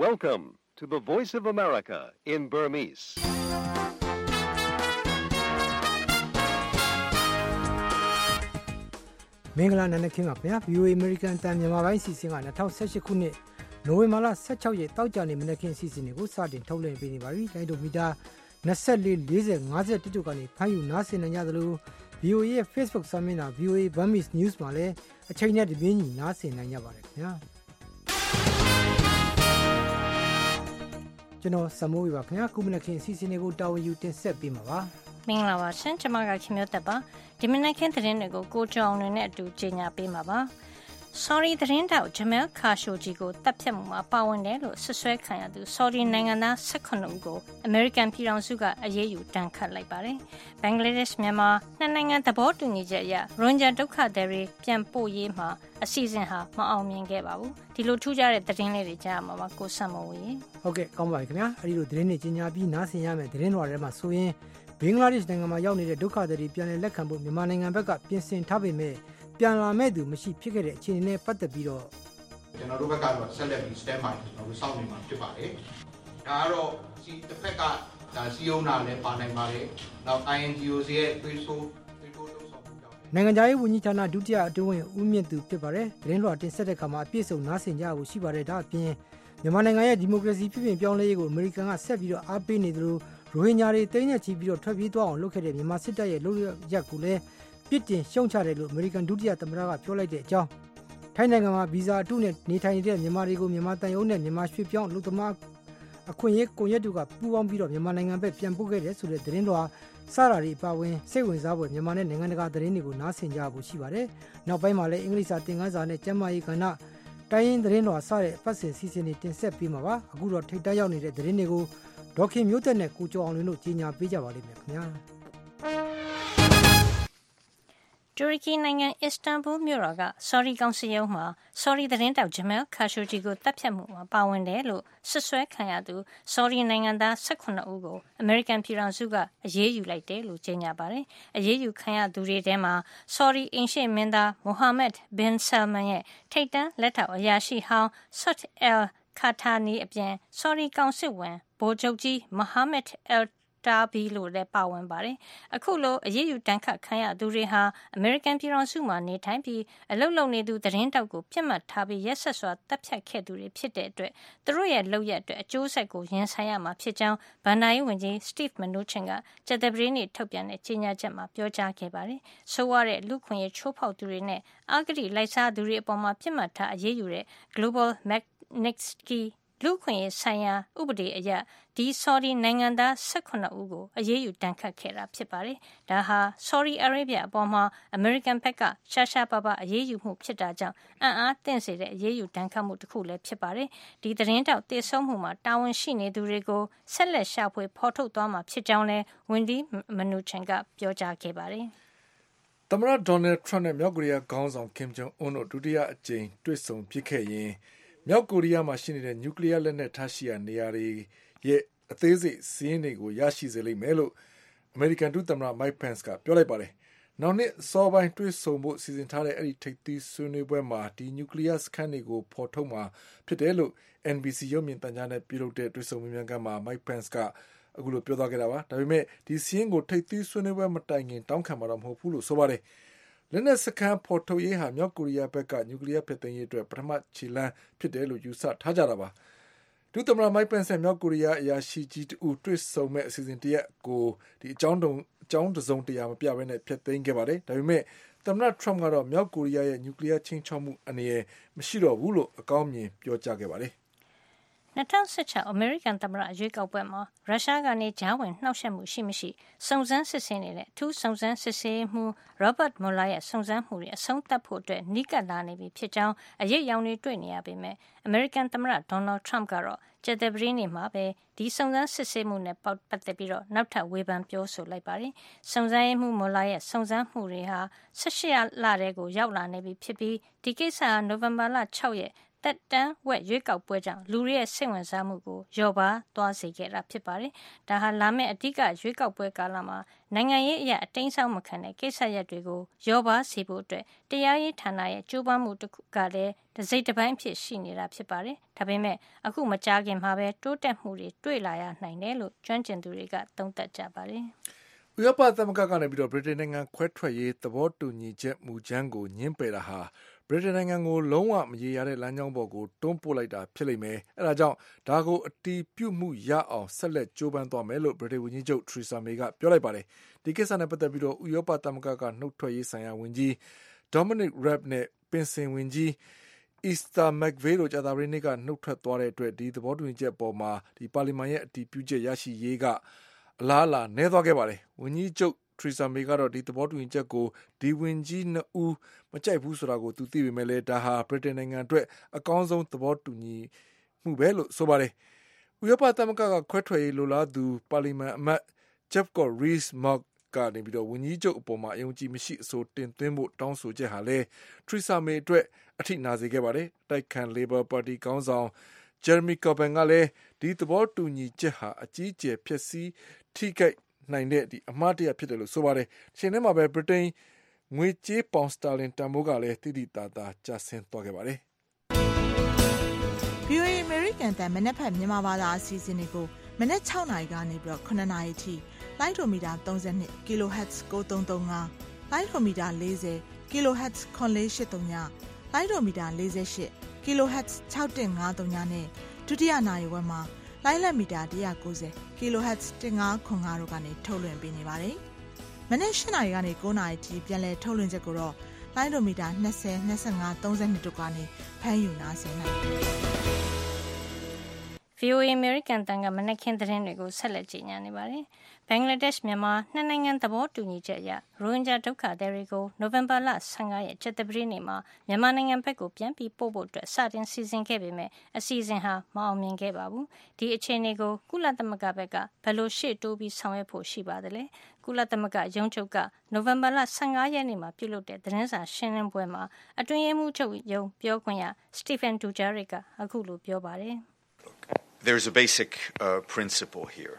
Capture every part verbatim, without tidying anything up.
Welcome to the Voice of America in Burmese. ။မင်္ဂလာနံနက်ခင်းပါခင်ဗျာ ဗီအိုအေ American တန်မြန်မာပိုင်းစီစဉ်က၂၀၁၈ခုနှစ်နိုဝင်ဘာလ၁၆ရက်တောက်ကြနေ့မနက်ခင်းစီစဉ်တွေကိုစတင်ထုတ်လွှင့်ပေးနေပါပြီ။လိုင်းဒိုမီတာ၂၄ ၄၀ ၅၁တို့ကနေဖမ်းယူနားဆင်နိုင်ကြသလို ဗီအိုအေ ရဲ့ Facebook စာမျက်နှာ ဗီအိုအေ Burmese News မှာလည်းအချိန်နဲ့တပြေးညီနားဆင်နိုင်ကြပါတယ်ခင်ဗျာ။ကျွန်တော်စမိုးဝေပါခင်ဗျာခုမနက်ခင်းစီစဉ်တွေကိုတာဝန်ယူတင်ဆက်ပေးမှာပါ။မင်္ဂလာပါရှင်ကျွန်မကခင်မျိုးသက်ပါဒီမနက်ခင်းသတင်းတွေကိုကိုကျော်အောင်နဲ့အတူကြီးညာပေးမှာပါ။ Sorry သတင်းတောက် Jamal Khashoggi ကိုတပ်ဖြတ်မှုမှာပါဝင်တယ်လို့ဆွဆွဲခံရသူ Saudi နိုင်ငံသား၁၈ဦးကို American ပြည်ထောင်စုကအရေးယူတန်းခတ်လိုက်ပါတယ်။ Bangladesh မြန်မာနှစ်နိုင်ငံသဘောတူညီချက်အရ Rohingya ဒုက္ခသည်တွေပြန်ပို့ရေးမှာအစီအစဉ်ဟာမအောင်မြင်ခဲ့ပါဘူး။ဒီလိုထူးခြားတဲ့သတင်းလေးတွေကြားမှာပါကိုဆမ်မိုးဝေ။ဟုတ်ကဲ့ကောင်းပါပြီခင်ဗျာ။အဲဒီလိုသတင်းတွေကြီးညာပြီးနားဆင်ရမယ်သတင်းတော်တွေမှာဆိုရင်ဘင်္ဂလားဒေ့ရှ်နိုင်ငံမှာရောက်နေတဲ့ဒုက္ခသည်တွေပြန်လည်လက်ခံဖို့မြန်မာနိုင်ငံဘက်ကပြင်ဆင်ထားပေမဲ့ပြန်လာမဲ့သူမရှိဖြစ်ခဲ့တဲ့အခြေအနေနဲ့ပတ်သက်ပြီးတော့ကျွန်တော်တို့ဘက်ကတော့ဆက်လက်ပြီး stand by ကျွန်တော်တို့စောင့်နေမှာဖြစ်ပါတယ်။ဒါကတော့ဒီတစ်ဖက်ကဒါစီယုံနာလည်းပါနိုင်ပါတယ်။နောက် I N G O ရဲ့သွေးဆိုးသွေးထိုးလှုပ်ဆောင်မှုကြောင့်နိုင်ငံခြားရေးဝန်ကြီးဌာနဒုတိယအတွင်းဝင်ဦးမြင့်သူဖြစ်ပါတယ်။သတင်းလွှာတင်ဆက်တဲ့အခါမှာအပြည့်စုံနားဆင်ကြဖို့ရှိပါတယ်။ဒါအပြင်မြန်မာနိုင်ငံရဲ့ဒီမိုကရေစီပြည်ပြင်ပြောင်းလဲရေးကိုအမေရိကန်ကဆက်ပြီးတော့အားပေးနေသလိုရိုဟင်ဂျာတွေတိမ့်ညက်ချီပြီးတော့ထွက်ပြေးသွားအောင်လုပ်ခဲ့တဲ့မြန်မာစစ်တပ်ရဲ့လုပ်ရက်ကိုလည်းပြစ်တင်ရှုံချတယ်လို့အမေရိကန်ဒုတိယသမ္မတကပြောလိုက်တဲ့အကြောင်းထိုင်းနိုင်ငံမှာဗီဇာအတုနဲ့နေထိုင်နေတဲ့မြန်မာတွေကိုမြန်မာတန်ယုံနဲ့မြန်မာရွှေပြောင်းလူသမားအခွင့်အရေးကွန်ရက်တို့ကပူးပေါင်းပြီးတော့မြန်မာနိုင်ငံဘက်ပြန်ပို့ခဲ့တယ်ဆိုတဲ့သတင်းတော်စတာတွေပါဝင်စိတ်ဝင်စားဖို့မြန်မာနဲ့နိုင်ငံတကာသတင်းတွေကိုနားဆင်ကြဖို့ရှိပါတယ်။နောက်ပိုင်းမှာလည်းအင်္ဂလိပ်စာသင်ခန်းစာနဲ့ကျန်းမာရေးကဏ္ဍတိုင်းရင်းသတင်းတော်စတဲ့ပတ်စဉ်စီစဉ်တွေတင်ဆက်ပေးမှာပါ။အခုတော့ထိပ်တန်းရောက်နေတဲ့သတင်းတွေကိုဒေါခင်မျိုးသက်နဲ့ကိုကျော်အောင်လင်းတို့ကြီးညာပေးကြပါလိမ့်မယ်ခင်ဗျာ။တူရကီနိုင်ငံအစ္စတန်ဘူမြို့တော်က Sorry ကောင်စီရုံးမှာ Sorry သတင်းတောက် Jamal Khashoggi ကိုတပ်ဖြတ်မှုမှာပါဝင်တယ်လို့ဆွဆွဲခံရသူ Sorry နိုင်ငံသား၁၈ဦးကို American ပြည်ထောင်စုကအရေးယူလိုက်တယ်လို့ကြေညာပါတယ်။အရေးယူခံရသူတွေထဲမှာ Sorry အိမ်ရှေ့မင်းသား Mohammed bin Salman ရဲ့ထိပ်တန်းလက်ထောက်အရာရှိဟောင်း Saud al-Qahtani အပြင် Sorry ကောင်စစ်ဝင်ဗိုလ်ချုပ်ကြီး Mohammed alတာဘီလို့လည်းပါဝင်ပါတယ်။အခုလိုအရေးယူတန်းခတ်ခံရသူတွေဟာအမေရိကန်ပြည်ထောင်စုမှာနေထိုင်ပြီးအလုပ်လုပ်နေသူသတင်းတောက်ကိုပြစ်မှတ်ထားပြီးရက်ဆက်စွာတပ်ဖြတ်ခဲ့သူတွေဖြစ်တဲ့အတွက်သူတို့ရဲ့လုပ်ရက်အတွက်အကျိုးဆက်ကိုရင်ဆိုင်ရမှာဖြစ်ကြောင်းဗန်နာယီဝန်ကြီး Steve Mnuchin ကကျသပတေးနေ့ထုတ်ပြန်တဲ့ကြေညာချက်မှာပြောကြားခဲ့ပါတယ်။ဆိုးဝါးတဲ့လူခွင့်ရေးချိုးဖောက်သူတွေနဲ့အာဂတိလိုက်စားသူတွေအပေါ်မှာပြစ်မှတ်ထားအရေးယူတဲ့ Global Magnitskyလူခွင့်ရေးဆိုင်ရာဥပဒေအရဒီ Saudi နိုင်ငံသား၁၈ဦးကိုအရေးယူတန်းခတ်ခဲ့တာဖြစ်ပါတယ်။ဒါဟာ Saudi Arabia အပေါ်မှာ American ဘက်ကရှာရှာပါပါအရေးယူမှုဖြစ်တာကြောင့်အံ့အားသင့်စေတဲ့အရေးယူတန်းခတ်မှုတစ်ခုလည်းဖြစ်ပါတယ်။ဒီသတင်းတောက်တည်ဆုံမှုမှာတာဝန်ရှိနေသူတွေကိုဆက်လက်ရှာဖွေဖော်ထုတ်သွားမှာဖြစ်ကြောင်းလည်းဝန်ကြီး Mnuchin ကပြောကြားခဲ့ပါတယ်။သမ္မတ Donald Trump နဲ့မြောက်ကိုရီးယားခေါင်းဆောင် Kim Jong Un တို့ဒုတိယအကြိမ်တွေ့ဆုံဖြစ်ခဲ့ရင်မြောက်ကိုရီးယားမှာရှိနေတဲ့နျူကလ িয়ার လက်နက်ထားရှိရာနေရာတွေရဲ့အသေးစိတ်စီးရင်တွေကိုရရှိစေလိမ့်မယ်လို့အမေရိကန်ဒုသမ္မတ Mike Pence ကပြောလိုက်ပါတယ်။နောက်နှစ်စောပိုင်းတွေ့ဆုံဖို့စီစဉ်ထားတဲ့အဲ့ဒီထိပ်သီးဆွေးနွေးပွဲမှာဒီနျူကလ িয়ার စခန်းတွေကိုဖော်ထုတ်မှာဖြစ်တယ်လို့ N B C ရုပ်မြင်သံကြားနဲ့ပြုလုပ်တဲ့တွေ့ဆုံမြင်ကွန်းမှာ Mike Pence ကအခုလိုပြောသွားခဲ့တာပါ။ဒါပေမဲ့ဒီစီးရင်ကိုထိပ်သီးဆွေးနွေးပွဲမတိုင်ခင်တောင်းခံမှာတော့မဟုတ်ဘူးလို့ဆိုပါတယ်။လက်နက်စခန်းဖော်ထုတ်ရေးဟာမြောက်ကိုရီးယားဘက်ကနျူကလ িয়ার ဖျက်သိမ်းရေးအတွက်ပထမခြေလှမ်းဖြစ်တယ်လို့ယူဆထားကြတာပါ။ဒုသမ္မတ Mike Pence မြောက်ကိုရီးယားအရာရှိကြီးတူတွေ့ဆုံမဲ့အစီအစဉ်တရက်ကိုဒီအကြောင်းတုံအကြောင်းတစုံတရာမပြဘဲနဲ့ဖျက်သိမ်းခဲ့ပါတယ်။ဒါပေမဲ့သမ္မတ Trump ကတော့မြောက်ကိုရီးယားရဲ့နျူကလ িয়ার ချင်းချောက်မှုအနေနဲ့မရှိတော့ဘူးလို့အကောင်းမြင်ပြောကြားခဲ့ပါတယ်။၂၀၁၆အမေရိကန်သမ္မတရွေးကောက်ပွဲမှာရုရှားကနေကြားဝင်နှောက်ယှက်မှုရှိမရှိစုံစမ်းစစ်ဆေးနေတဲ့အထူးစုံစမ်းစစ်ဆေးမှု Robert Mueller ရဲ့စုံစမ်းမှုတွေအဆုံးသတ်ဖို့အတွက်နီးကပ်လာနေပြီဖြစ်ကြောင်းအရေးရောင်တွေတွေ့နေရပေမဲ့အမေရိကန်သမ္မတ Donald Trump ကတော့ကျသပတေးနေ့မှာပဲဒီစုံစမ်းစစ်ဆေးမှုနဲ့ပတ်သက်ပြီးတော့နောက်ထပ်ဝေဖန်ပြောဆိုလိုက်ပါတယ်။စုံစမ်းရေးမှူး Mueller ရဲ့စုံစမ်းမှုတွေဟာ၁၈လတဲကိုရောက်လာနေပြီဖြစ်ပြီးဒီကိစ္စဟာနိုဝင်ဘာလ၆ရက်သက်တမ်းဝက်ရွေးကောက်ပွဲကြောင့်လူတွေရဲ့စိတ်ဝင်စားမှုကိုလျော့ပါးသွားစေခဲ့တာဖြစ်ပါတယ်။ဒါဟာလာမယ့်အဓိကရွေးကောက်ပွဲကာလမှာနိုင်ငံရေးအရာအတိမ်းဆောက်မခံတဲ့ကိစ္စရပ်တွေကိုလျော့ပါးစေဖို့အတွက်တရားရေးဌာနရဲ့ကြိုးပမ်းမှုတစ်ခုကလည်းတစ်စိတ်တစ်ပိုင်းဖြစ်ရှိနေတာဖြစ်ပါတယ်။ဒါပေမဲ့အခုမကြာခင်မှာပဲတိုးတက်မှုတွေတွေ့လာရနိုင်တယ်လို့ကျွမ်းကျင်သူတွေကသုံးသပ်ကြပါတယ်။ဥရောပသမဂ္ဂကနေပြီးတော့ဗြိတိန်နိုင်ငံခွဲထွက်ရေးသဘောတူညီချက်မူကြမ်းကိုညှင်းပယ်တာဟာဗြိတိန်နိုင်ငံကိုလုံးဝမရေရာတဲ့လမ်းကြောင်းပေါ်ကိုတွန်းပို့လိုက်တာဖြစ်လိမ့်မယ်။အဲဒါကြောင့်ဒါကိုအတီးပြုတ်မှုရအောင်ဆက်လက်ကြိုးပမ်းသွားမယ်လို့ဗြိတိန်ဝန်ကြီးချုပ်ထရီဆာမေကပြောလိုက်ပါတယ်။ဒီကိစ္စနဲ့ပတ်သက်ပြီးတော့ဥရောပသမဂ္ဂကနှုတ်ထွက်ရေးဆိုင်ရာဝန်ကြီးဒေါမနစ်ရက်နဲ့ပင်စင်ဝန်ကြီးအီစတာမက်ဗေးတို့ကြာသပတေးနေ့ကနှုတ်ထွက်သွားတဲ့အတွက်ဒီသဘောတူညီချက်ပေါ်မှာဒီပါလီမန်ရဲ့အတီးပြုတ်ချက်ရရှိရေးကအလားအလာနည်းသွားခဲ့ပါတယ်။ဝန်ကြီးချုပ်ထရီဆာမေကတော့ဒီသဘောတူညီချက်ကိုဒီဝန်ကြီးနှစ်ဦးမကြိုက်ဘူးဆိုတာကိုသူသိပေမဲ့လည်းဒါဟာဗြိတိန်နိုင်ငံအတွက်အကောင်းဆုံးသဘောတူညီမှုပဲလို့ဆိုပါတယ်။ဥရောပသမဂ္ဂကခွဲထွက်ရေးလိုလားသူပါလီမန်အမတ်ဂျက်ကော့ရီစ်မော့ကနေပြီးတော့ဝန်ကြီးချုပ်အပေါ်မှာအယုံကြည်မရှိအဆိုတင်သွင်းဖို့တောင်းဆိုချက်ဟာလည်းထရီဆာမေအတွက်အထိနာစေခဲ့ပါတယ်။တိုက်ခံ Labour Party ခေါင်းဆောင်ဂျယ်ရမီကော်ဘန်ကလည်းဒီသဘောတူညီချက်ဟာအကြီးအကျယ်ဖျက်ဆီးထိခိုက်နိုင်တဲ့ဒီအမှားတရဖြစ်တယ်လို့ဆိုပါတယ်။ရှင်ထဲမှာပဲဗြိတိန်ငွေကြေးပေါင်စတာလင်တန်ဖိုးကလည်းတိတိတသာကျဆင်းသွားခဲ့ပါတယ်။ ဗီ အို အေ American တန်မနက်ဖက်မြန်မာဘာသာအစီအစဉ်တွေကိုမနက်၆နာရီကနေပြီးတော့ခုနှစ်နာရီထိလိုင်းဒိုမီတာသုံး၂ kilohertz ကိုသုံးသုံး၅လိုင်းဒိုမီတာ၄၀ kilohertz ခွန်လေး၈၃ညလိုင်းဒိုမီတာ၄၈ kilohertz ၆၁၅၃ညနဲ့ဒုတိယနာရီဝက်မှာလိုင်းလက်မီတာone ninety kilohertz one five four fiveတို့ကနေထုတ်လွှင့်ပေးနေပါတယ်။မနေ့၈နာရီကနေ၉နာရီထိပြန်လည်ထုတ်လွှင့်ချက်ကိုတော့လိုင်းဒိုမီတာtwenty, twenty-five, thirtyတို့ကနေဖမ်းယူနားဆင်နိုင်ပါတယ်။ ဗီ အို အေ American တန်ကမနက်ခင်းသတင်းတွေကိုဆက်လက်ကြီးညာနေပါတယ်။ဘင်္ဂလားဒေ့ရှ်မြန်မာနှစ်နိုင်ငံသဘောတူညီချက်အရရိုဟင်ဂျာဒုက္ခသည်တွေကိုနိုဝင်ဘာလone fiveရက်ကြာသပတေးနေ့မှာမြန်မာနိုင်ငံဘက်ကိုပြန်ပြီးပို့ဖို့အတွက်စတင်စီစဉ်ခဲ့ပေမဲ့အစီအစဉ်ဟာမအောင်မြင်ခဲ့ပါဘူး။ဒီအခြေအနေကိုကုလသမဂ္ဂဘက်ကဘယ်လိုရှေ့တိုးပြီးဆောင်ရွက်ဖို့ရှိပါသလဲ။ကုလသမဂ္ဂရုံးချုပ်ကနိုဝင်ဘာလone fiveရက်နေ့မှာပြုလုပ်တဲ့သတင်းစာရှင်းလင်းပွဲမှာအတွင်းရေးမှူးချုပ်ရုံးပြောခွင့်ရစတီဖန်ဒူဂျာရစ်ကအခုလိုပြောပါတယ်။ There's a basic uh, principle here.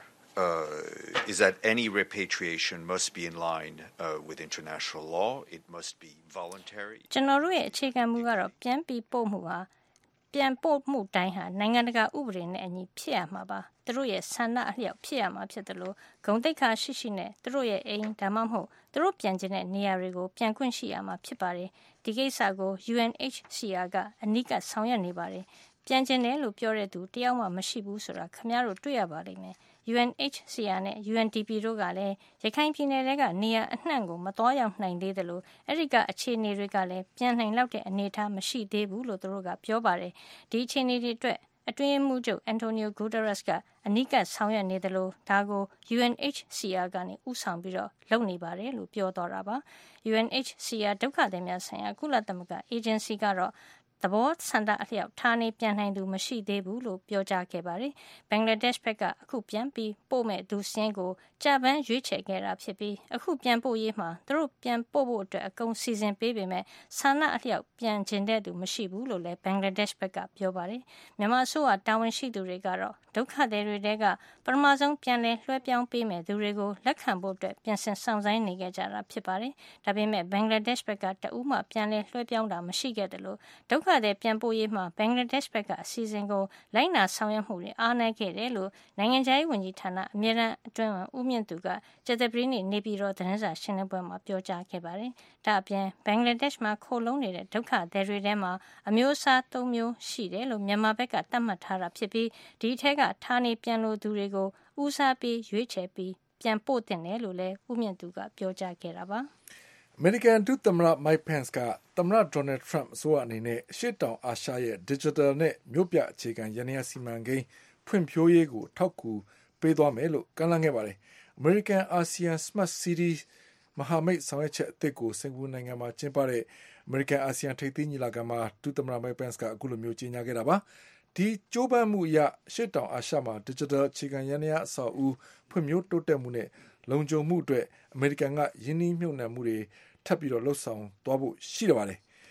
Uh, is that any repatriation must be in line uh, with international law. It must be voluntary. ကျွန်တော်တို့ရဲ့အခြေခံမူကတော့ပြန်ပြီးပို့မှုဟာပြန်ပို့မှုတိုင်းဟာနိုင်ငံတကာဥပဒေနဲ့အညီဖြစ်ရမှာပါ။သူတို့ရဲ့ဆန္ဒအလျောက်ဖြစ်ရမှာဖြစ်တယ်လို့ဂုဏ်သိက္ခာရှိရှိနဲ့သူတို့ရဲ့အိမ်ဒါမှမဟုတ်သူတို့ပြန်ကျင်တဲ့နေရာတွေကိုပြန်ခွင့်ရှိရမှာဖြစ်ပါတယ်။ဒီကိစ္စကို U N H C R ကအနီးကပ်ဆောင်ရွက်နေပါတယ်။ပြန်ကျင်တယ်လို့ပြောတဲ့သူတယောက်မှမရှိဘူးဆိုတာခင်ဗျားတို့တွေ့ရပါလိမ့်မယ်။ U N H C R နဲ့ U N D P တို့ကလည်းရခိုင်ပြည်နယ်တွေကနေရာအနှံ့ကိုမတော်ရောက်နိုင်သေးတယ်လို့အဲ့ဒီကအခြေအနေတွေကလည်းပြန်နိုင်လောက်တဲ့အနေအထားမရှိသေးဘူးလို့သူတို့ကပြောပါတယ်ဒီအခြေအနေတွေအတွက်အတွင်းမှုချုပ်အန်တိုနီယိုဂူတာရက်စ်ကအနီးကပ်ဆောင်ရွက်နေတယ်လို့ဒါကို U N H C R ကနေဥဆောင်ပြီးတော့လုပ်နေပါတယ်လို့ပြောတော့တာပါ U N H C R ဒုက္ခသည်များဆိုင်ရာကုလသမဂ္ဂအေဂျင်စီကတော့သဘောဆန္ဒအလျောက်ဌာနေပြန်နိုင်သူမရှိသေးဘူးလို့ပြောကြားခဲ့ပါတယ်။ဘင်္ဂလားဒေ့ရှ်ဘက်ကအခုပြန်ပြီးပို့မဲ့သူစင်းကိုကြာပန်းရွေးချယ်ခဲ့တာဖြစ်ပြီးအခုပြန်ပို့ရေးမှာသူတို့ပြန်ပို့ဖို့အတွက်အကုန်စီစဉ်ပေးပေမဲ့ဆန္ဒအလျောက်ပြန်ကျင်တဲ့သူမရှိဘူးလို့လည်းဘင်္ဂလားဒေ့ရှ်ဘက်ကပြောပါတယ်။မြန်မာအစိုးရတာဝန်ရှိသူတွေကတော့ဒုက္ခသည်တွေတဲကပထမဆုံးပြန်လဲလွှဲပြောင်းပေးမဲ့သူတွေကိုလက်ခံဖို့အတွက်ပြင်ဆင်ဆောင်ဆိုင်နေကြတာဖြစ်ပါတယ်။ဒါပေမဲ့ဘင်္ဂလားဒေ့ရှ်ဘက်ကတအူးမှပြန်လဲလွှဲပြောင်းတာမရှိခဲ့တယ်လို့ဒုက္ခသည်ပြန်ပို့ရေးမှာဘင်္ဂလားဒေ့ရှ်ဘက်ကအစီအစဉ်ကိုလိုက်နာဆောင်ရွက်မှုတွေအားနည်းခဲ့တယ်လို့နိုင်ငံခြားရေးဝန်ကြီးဌာနအမြဲတမ်းအတွင်းဝန်ဦးမြင့်သူကကြာသပတေးနေ့နေပြည်တော်သတင်းစာရှင်းလင်းပွဲမှာပြောကြားခဲ့ပါတယ်။ဒါအပြင်ဘင်္ဂလားဒေ့ရှ်မှာခိုလုံနေတဲ့ဒုက္ခသည်တွေထဲမှာအမျိုးအစားသုံးမျိုးရှိတယ်လို့မြန်မာဘက်ကသတ်မှတ်ထားတာဖြစ်ပြီးဒီထက်ကဌာနေပြန်လို့သူတွေကိုဦးစားပေးရွေးချယ်ပြီးပြန်ပို့တင်တယ်လို့လည်းဦးမြင့်သူကပြောကြားခဲ့တာပါ။အမေရိကန်ဒုသမ္မတ Mike Pence ကသမ္မတ Donald Trump အစိုးရအနေနဲ့အရှေ့တောင်အာရှရဲ့ digital နဲ့မြို့ပြအခြေခံရန်ရာစီမံကိန်းဖွံ့ဖြိုးရေးကိုထောက်ကူပေးသွားမယ်လို့ကမ်းလှမ်းခဲ့ပါတယ်။ American ASEAN Smart City မဟာမိတ်ဆောင်ရွက်ချက်အသစ်ကိုစင်ကာပူနိုင်ငံမှာကျင်းပတဲ့ American ASEAN ထိပ်သီးညီလာခံမှာဒုသမ္မတ Mike Pence ကအခုလိုမျိုးကြေညာခဲ့တာပါ။ဒီကြိုးပမ်းမှုအရအရှေ့တောင်အာရှမှာ digital အခြေခံရန်ရာအဆောက်အဦဖွံ့ဖြိုးတိုးတက်မှုနဲ့လုံခြုံမှုအတွက်အမေရိကန်ကယင်းနှိမ့်မြုပ်နှံမှုတွေထပ်ပြီးတော့လှုပ်ဆောင်သွားဖို့ရှိတယ်ပါတယ်။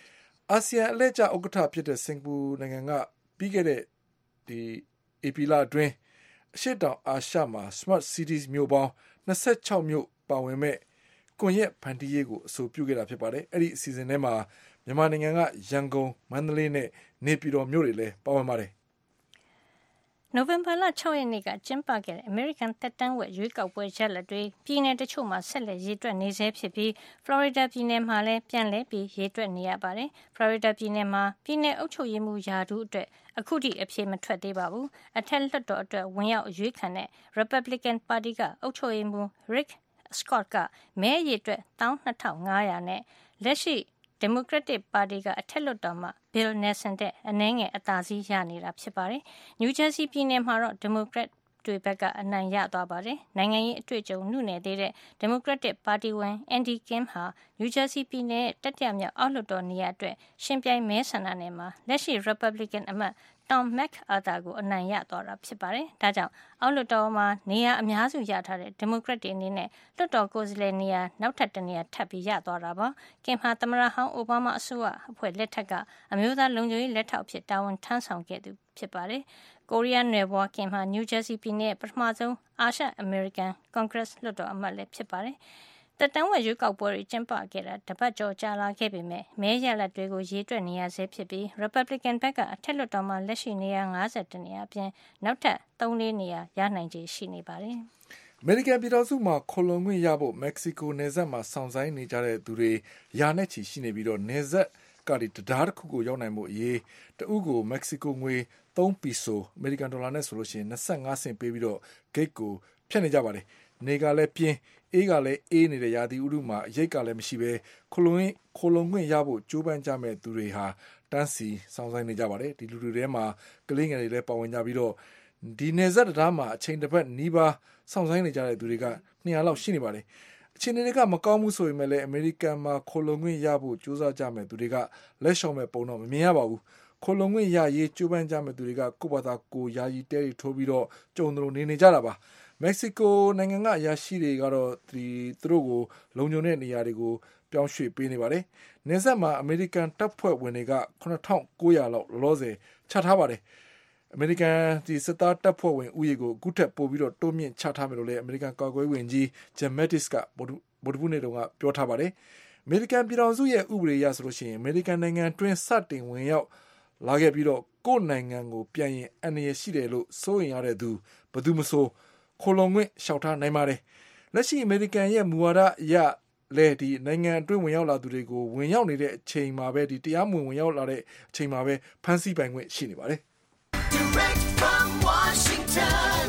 အာဆီယံအလှည့်ကျဥက္ကဋ္ဌဖြစ်တဲ့စင်ကာပူနိုင်ငံကပြီးခဲ့တဲ့ဒီဧပြီလအတွင်းအရှေ့တောင်အာရှမှာ Smart Cities မြို့ပေါင်း၂၆မြို့ပါဝင်မဲ့ကွန်ရက်ဖန်တီးရေးကိုအဆိုပြုခဲ့တာဖြစ်ပါတယ်။အဲ့ဒီအစီအစဉ်ထဲမှာမြန်မာနိုင်ငံကရန်ကုန်မန္တလေးနဲ့နေပြည်တော်မြို့တွေလည်းပါဝင်ပါတယ်။နိုဝင်ဘာလ၆ရက်နေ့ကကျင်းပခဲ့တဲ့အမေရိကန်သက်တမ်းဝက်ရွေးကောက်ပွဲရလဒ်တွေပြည်내တချို့မှာဆက်လက်ရေးတွက်နေဆဲဖြစ်ပြီးဖလော်ရီဒါပြည်နယ်မှာလည်းပြန်လည်ပြီးရေးတွက်နေရပါတယ်။ဖလော်ရီဒါပြည်နယ်မှာပြည်내အုပ်ချုပ်ရေးမှူးယာဒူးအတွက်အခုထိအဖြေမထွက်သေးပါဘူး။အထက်လွှတ်တော်အတွက်ဝင်ရောက်ရွေးခံတဲ့ Republican Party ကအုပ်ချုပ်ရေးမှူး Rick Scott ကမဲအရေအတွက်၁၂၅၀၀နဲ့လက်ရှိDemocratic Party ကအထက်လွှတ်တော်မှာ Bill Nelson တဲ့အနည်းငယ်အသာစီးရနေတာဖြစ်ပါတယ်။ New Jersey ပြည်နယ်မှာတော့ Democrat တွေဘက်ကအနိုင်ရသွားပါတယ်။နိုင်ငံရေးအတွေ့အကြုံနုနယ်သေးတဲ့ Democratic Party ဝင် Andy Kim ဟာ New Jersey ပြည်နယ်ရဲ့တတိယမြောက်အောက်လွှတ်တော်နေရာအတွက်ရှင်ပြိုင်မဲဆန္ဒနယ်မှာလက်ရှိ Republican အမတ် Tom MacArthur ကိုအနိုင်ရသွားတာဖြစ်ပါတယ်။ဒါကြောင့်အောက်လွှတ်တော်မှာနေရာအများစုရထားတဲ့ Democrat တွေအနေနဲ့လွှတ်တော်ကိုယ်စားလှယ်နေရာနောက်ထပ်တစ်နေရာထပ်ပြီးရသွားတာပါ။ Kim ဟာသမ္မတဟောင်းအိုဘားမားအစိုးရအဖွဲ့လက်ထက်ကအမျိုးသားလုံခြုံရေးလက်ထောက်ဖြစ်တာဝန်ထမ်းဆောင်ခဲ့သူဖြစ်ပါတယ်။ကိုရီးယားနယ်ဘွား Kim ဟာ New Jersey ပြည်နယ်ရဲ့ပထမဆုံးအာရှအမေရိကန် Congress လွှတ်တော်အမတ်လည်းဖြစ်ပါတယ်။သက်တမ်းဝက်ရွေးကောက်ပွဲတွေကျင်းပခဲ့တာတပတ်ကျော်ကြာလာခဲ့ပေမဲ့မဲရလဒ်တွေကိုရေးတွက်နေရဆဲဖြစ်ပြီး Republican ဘက်ကအထက်လွှတ်တော်မှာလက်ရှိနေရာ၅၁နေရာအပြင်နောက်ထပ်၃-၄နေရာရနိုင်ခြေရှိနေပါတယ်။အမေရိကန်ပြည်ထောင်စုမှာခိုလုံခွင့်ရဖို့မက္ကဆီကိုနယ်စပ်မှာစောင့်ဆိုင်းနေကြတဲ့သူတွေရာနဲ့ချီရှိနေပြီးတော့နယ်စပ်ကဒီတရားတစ်ခုကိုရောက်နိုင်မှုအရေးတအုပ်ကိုမက္ကဆီကိုငွေ၃ပီဆိုအမေရိကန်ဒေါ်လာနဲ့ဆိုလို့ရှိရင်၂၅စင်ပေးပြီးတော့ဂိတ်ကိုဖြတ်နေကြပါတယ်။နေကလည်းပြင်းအေးကလည်းအေးနေတဲ့ရာသီဥတုမှာအရိတ်ကလည်းမရှိပဲခိုလုံခိုလုံခွင့်ရဖို့ကြိုးပမ်းကြမဲ့သူတွေဟာတန်းစီစောင့်ဆိုင်နေကြပါတယ်ဒီလူတွေထဲမှာကလေးငယ်တွေလည်းပါဝင်ကြပြီးတော့ဒီနယ်စပ်တရားမှာအချိန်တစ်ပတ်နီးပါးစောင့်ဆိုင်နေကြတဲ့သူတွေကနှစ်ရာလောက်ရှိနေပါတယ်အခြေအနေတွေကမကောင်းဘူးဆိုရင်လည်းအမေရိကန်မှာခိုလုံခွင့်ရဖို့ကြိုးစားကြမဲ့သူတွေကလက်ရှောင်မဲ့ပုံတော့မမြင်ရပါဘူးခိုလုံခွင့်ရရေးကြိုးပမ်းကြမဲ့သူတွေကကိုယ့်ဘာသာကိုယာယီတဲတွေထိုးပြီးတော့ကြုံသူလိုနေနေကြတာပါမက္ကဆီကိုနိုင်ငံကအရာရှိတွေကတော့ဒီသူတို့ကိုလုံခြုံတဲ့နေရာတွေကိုပြောင်းရွှေ့ပေးနေပါတယ်။နယ်စပ်မှာအမေရိကန်တပ်ဖွဲ့ဝင်တွေကခုနှစ်ထောင်ကိုးရာလောက်လောလောဆယ်ချထားပါတယ်။အမေရိကန်ဒီစစ်သားတပ်ဖွဲ့ဝင်ဥယျာဉ်ကိုအခုထက်ပိုပြီးတော့တိုးမြင့်ချထားမယ်လို့လည်းအမေရိကန်ကာကွယ်ရေးဝန်ကြီး Jim Mattis ကဗုဒ္ဓဟူးနေ့တုန်းကပြောထားပါတယ်။အမေရိကန်ပြည်ထောင်စုရဲ့ဥပဒေအရဆိုလို့ရှိရင်အမေရိကန်နိုင်ငံတွင်းစတင်ဝင်ရောက်လာခဲ့ပြီးတော့ကိုယ့်နိုင်ငံကိုပြန်ရင်အန္တရာယ်ရှိတယ်လို့စိုးရိမ်ရတဲ့သူဘယ်သူမဆိုခိုလုံခွင့်လျှောက်ထားနိုင်ပါတယ်လက်ရှိအမေရိကန်ရဲ့မူဝါဒအရလေဒီနိုင်ငံအတွင်းဝင်ရောက်လာသူတွေကိုဝင်ရောက်နေတဲ့အချိန်မှာပဲဒီတရားမဝင်ဝင်ရောက်လာတဲ့အချိန်မှာပဲဖမ်းဆီးပိုင်ခွင့်ရှိနေပါတယ် Direct from Washington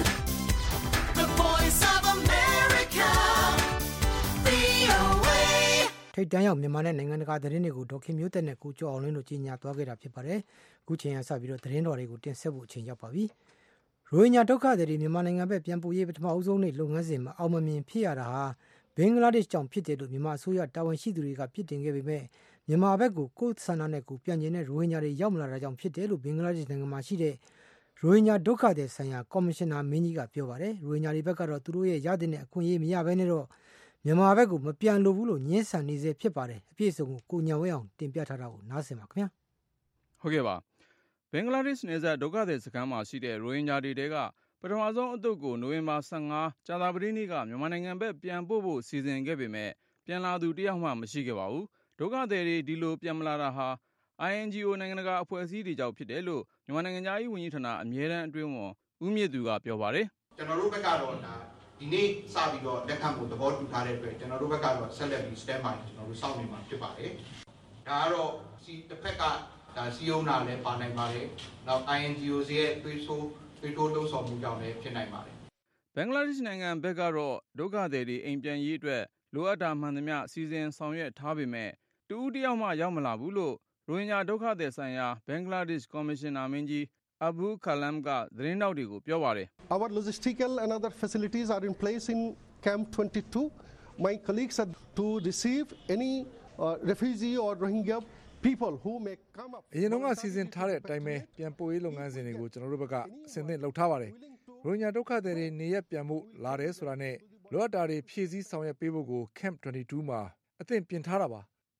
The Voice of America ဗွီအိုအေထိတ်တန်းရောက်မြန်မာနဲ့နိုင်ငံတကာသတင်းတွေကိုဒေါခင်မျိုးသက်နဲ့ကိုကျော်အောင်လင်းတို့ကြီးညာသွားခဲ့တာဖြစ်ပါတယ်အခုချိန်ကစပြီးတော့သတင်းတော်တွေကိုတင်ဆက်ဖို့အချိန်ရောက်ပါပြီရိုဟင်ဂျာဒုက္ခသည်တွေမြန်မာနိုင်ငံဘက်ပြန်ပို့ရေးပထမအဦးဆုံးနေ့လုပ်ငန်းစဉ်မှာအောင်မမြင်ဖြစ်ရတာဟာဘင်္ဂလားဒေ့ရှ်ကြောင့်ဖြစ်တယ်လို့မြန်မာအစိုးရတာဝန်ရှိသူတွေကပြစ်တင်ခဲ့ပေမဲ့မြန်မာဘက်ကိုကိုယ်ဆန္ဒနဲ့ကိုပြန်ကျင်တဲ့ရိုဟင်ဂျာတွေရောက်မလာတာကြောင့်ဖြစ်တယ်လို့ဘင်္ဂလားဒေ့ရှ်နိုင်ငံမှာရှိတဲ့ရိုဟင်ဂျာဒုက္ခသည်ဆိုင်ရာကော်မရှင်နာမင်းကြီးကပြောပါတယ်ရိုဟင်ဂျာတွေဘက်ကတော့သူတို့ရဲ့ရတဲ့အခွင့်အရေးမရဘဲနဲ့တော့မြန်မာဘက်ကိုမပြန်လိုဘူးလို့ညှင်းဆန်နေစေဖြစ်ပါတယ်အပြည့်အစုံကိုကိုညံဝဲအောင်တင်ပြထားတာကိုနားဆင်ပါခင်ဗျာဟုတ်ကဲ့ပါဘင်္ဂလားဒေ့ရှ်နယ်စပ်ဒုက္ခသည်စခန်းမှာရှိတဲ့ရိုဟင်ဂျာတွေတဲကပထမဆုံးအသုတ်ကိုနိုဝင်ဘာ၁၅ကြာသပတေးနေ့ကမြန်မာနိုင်ငံဘက်ပြန်ပို့ဖို့စီစဉ်ခဲ့ပေမဲ့ပြန်လာသူတယောက်မှမရှိခဲ့ပါဘူးဒုက္ခသည်တွေဒီလိုပြန်မလာတာဟာ အိုင် အန် ဂျီ အို နိုင်ငံတကာအဖွဲ့အစည်းတွေကြောင့်ဖြစ်တယ်လို့မြန်မာနိုင်ငံသားရေးဝန်ကြီးဌာနအမြဲတမ်းအတွင်းဝန်ဦးမြင့်သူကပြောပါတယ်ကျွန်တော်တို့ဘက်ကတော့ဒါဒီနေ့စပြီးတော့လက်ခံဖို့သဘောတူထားတဲ့အတွက်ကျွန်တော်တို့ဘက်ကတော့ဆက်လက်ပြီး stand by ကျွန်တော်တို့စောင့်နေမှာဖြစ်ပါတယ်ဒါကတော့စီတစ်ဖက်ကဒါစီယုံနာလည်းပါနိုင်ပါတယ်နောက် အိုင် အန် ဂျီ အို ရဲ့သွေးဆိုးသွေးထိုးလှုံ့ဆော်မှုကြောင့်လည်းဖြစ်နိုင်ပါတယ်ဘင်္ဂလားဒေ့ရှ်နိုင်ငံဘက်ကတော့ဒုက္ခသည်တွေအိမ်ပြန်ရေးအတွက်လိုအပ်တာမှန်သမျှစီစဉ်ဆောင်ရွက်ထားပေမဲ့တူဦးတယောက်မှရောက်မလာဘူးလို့ရိုဟင်ဂျာဒုက္ခသည်ဆိုင်ရာဘင်္ဂလားဒေ့ရှ်ကော်မရှင်နာမင်းကြီးအဘူခလမ်ကသတင်းတောက်တွေကိုပြောပါတယ် Our logistical and other facilities are in place in Camp twenty-two. My colleagues are to receive any uh, refugee or Rohingya people who may come up. အရင်တော့စီစဉ်ထားတဲ့အတိုင်းပဲပြန်ပို့ရေးလုပ်ငန်းစဉ်တွေကိုကျွန်တော်တို့ဘက်ကအဆင်သင့်လုပ်ထားပါတယ်။ရိုဟင်ဂျာဒုက္ခသည်တွေနေရပြန်ဖို့လာတယ်ဆိုတာနဲ့လိုအပ်တာတွေဖြည့်ဆည်းဆောင်ရွက်ပေးဖို့ကို Camp twenty-two မှာအသင့်ပြင်ထားတာပါ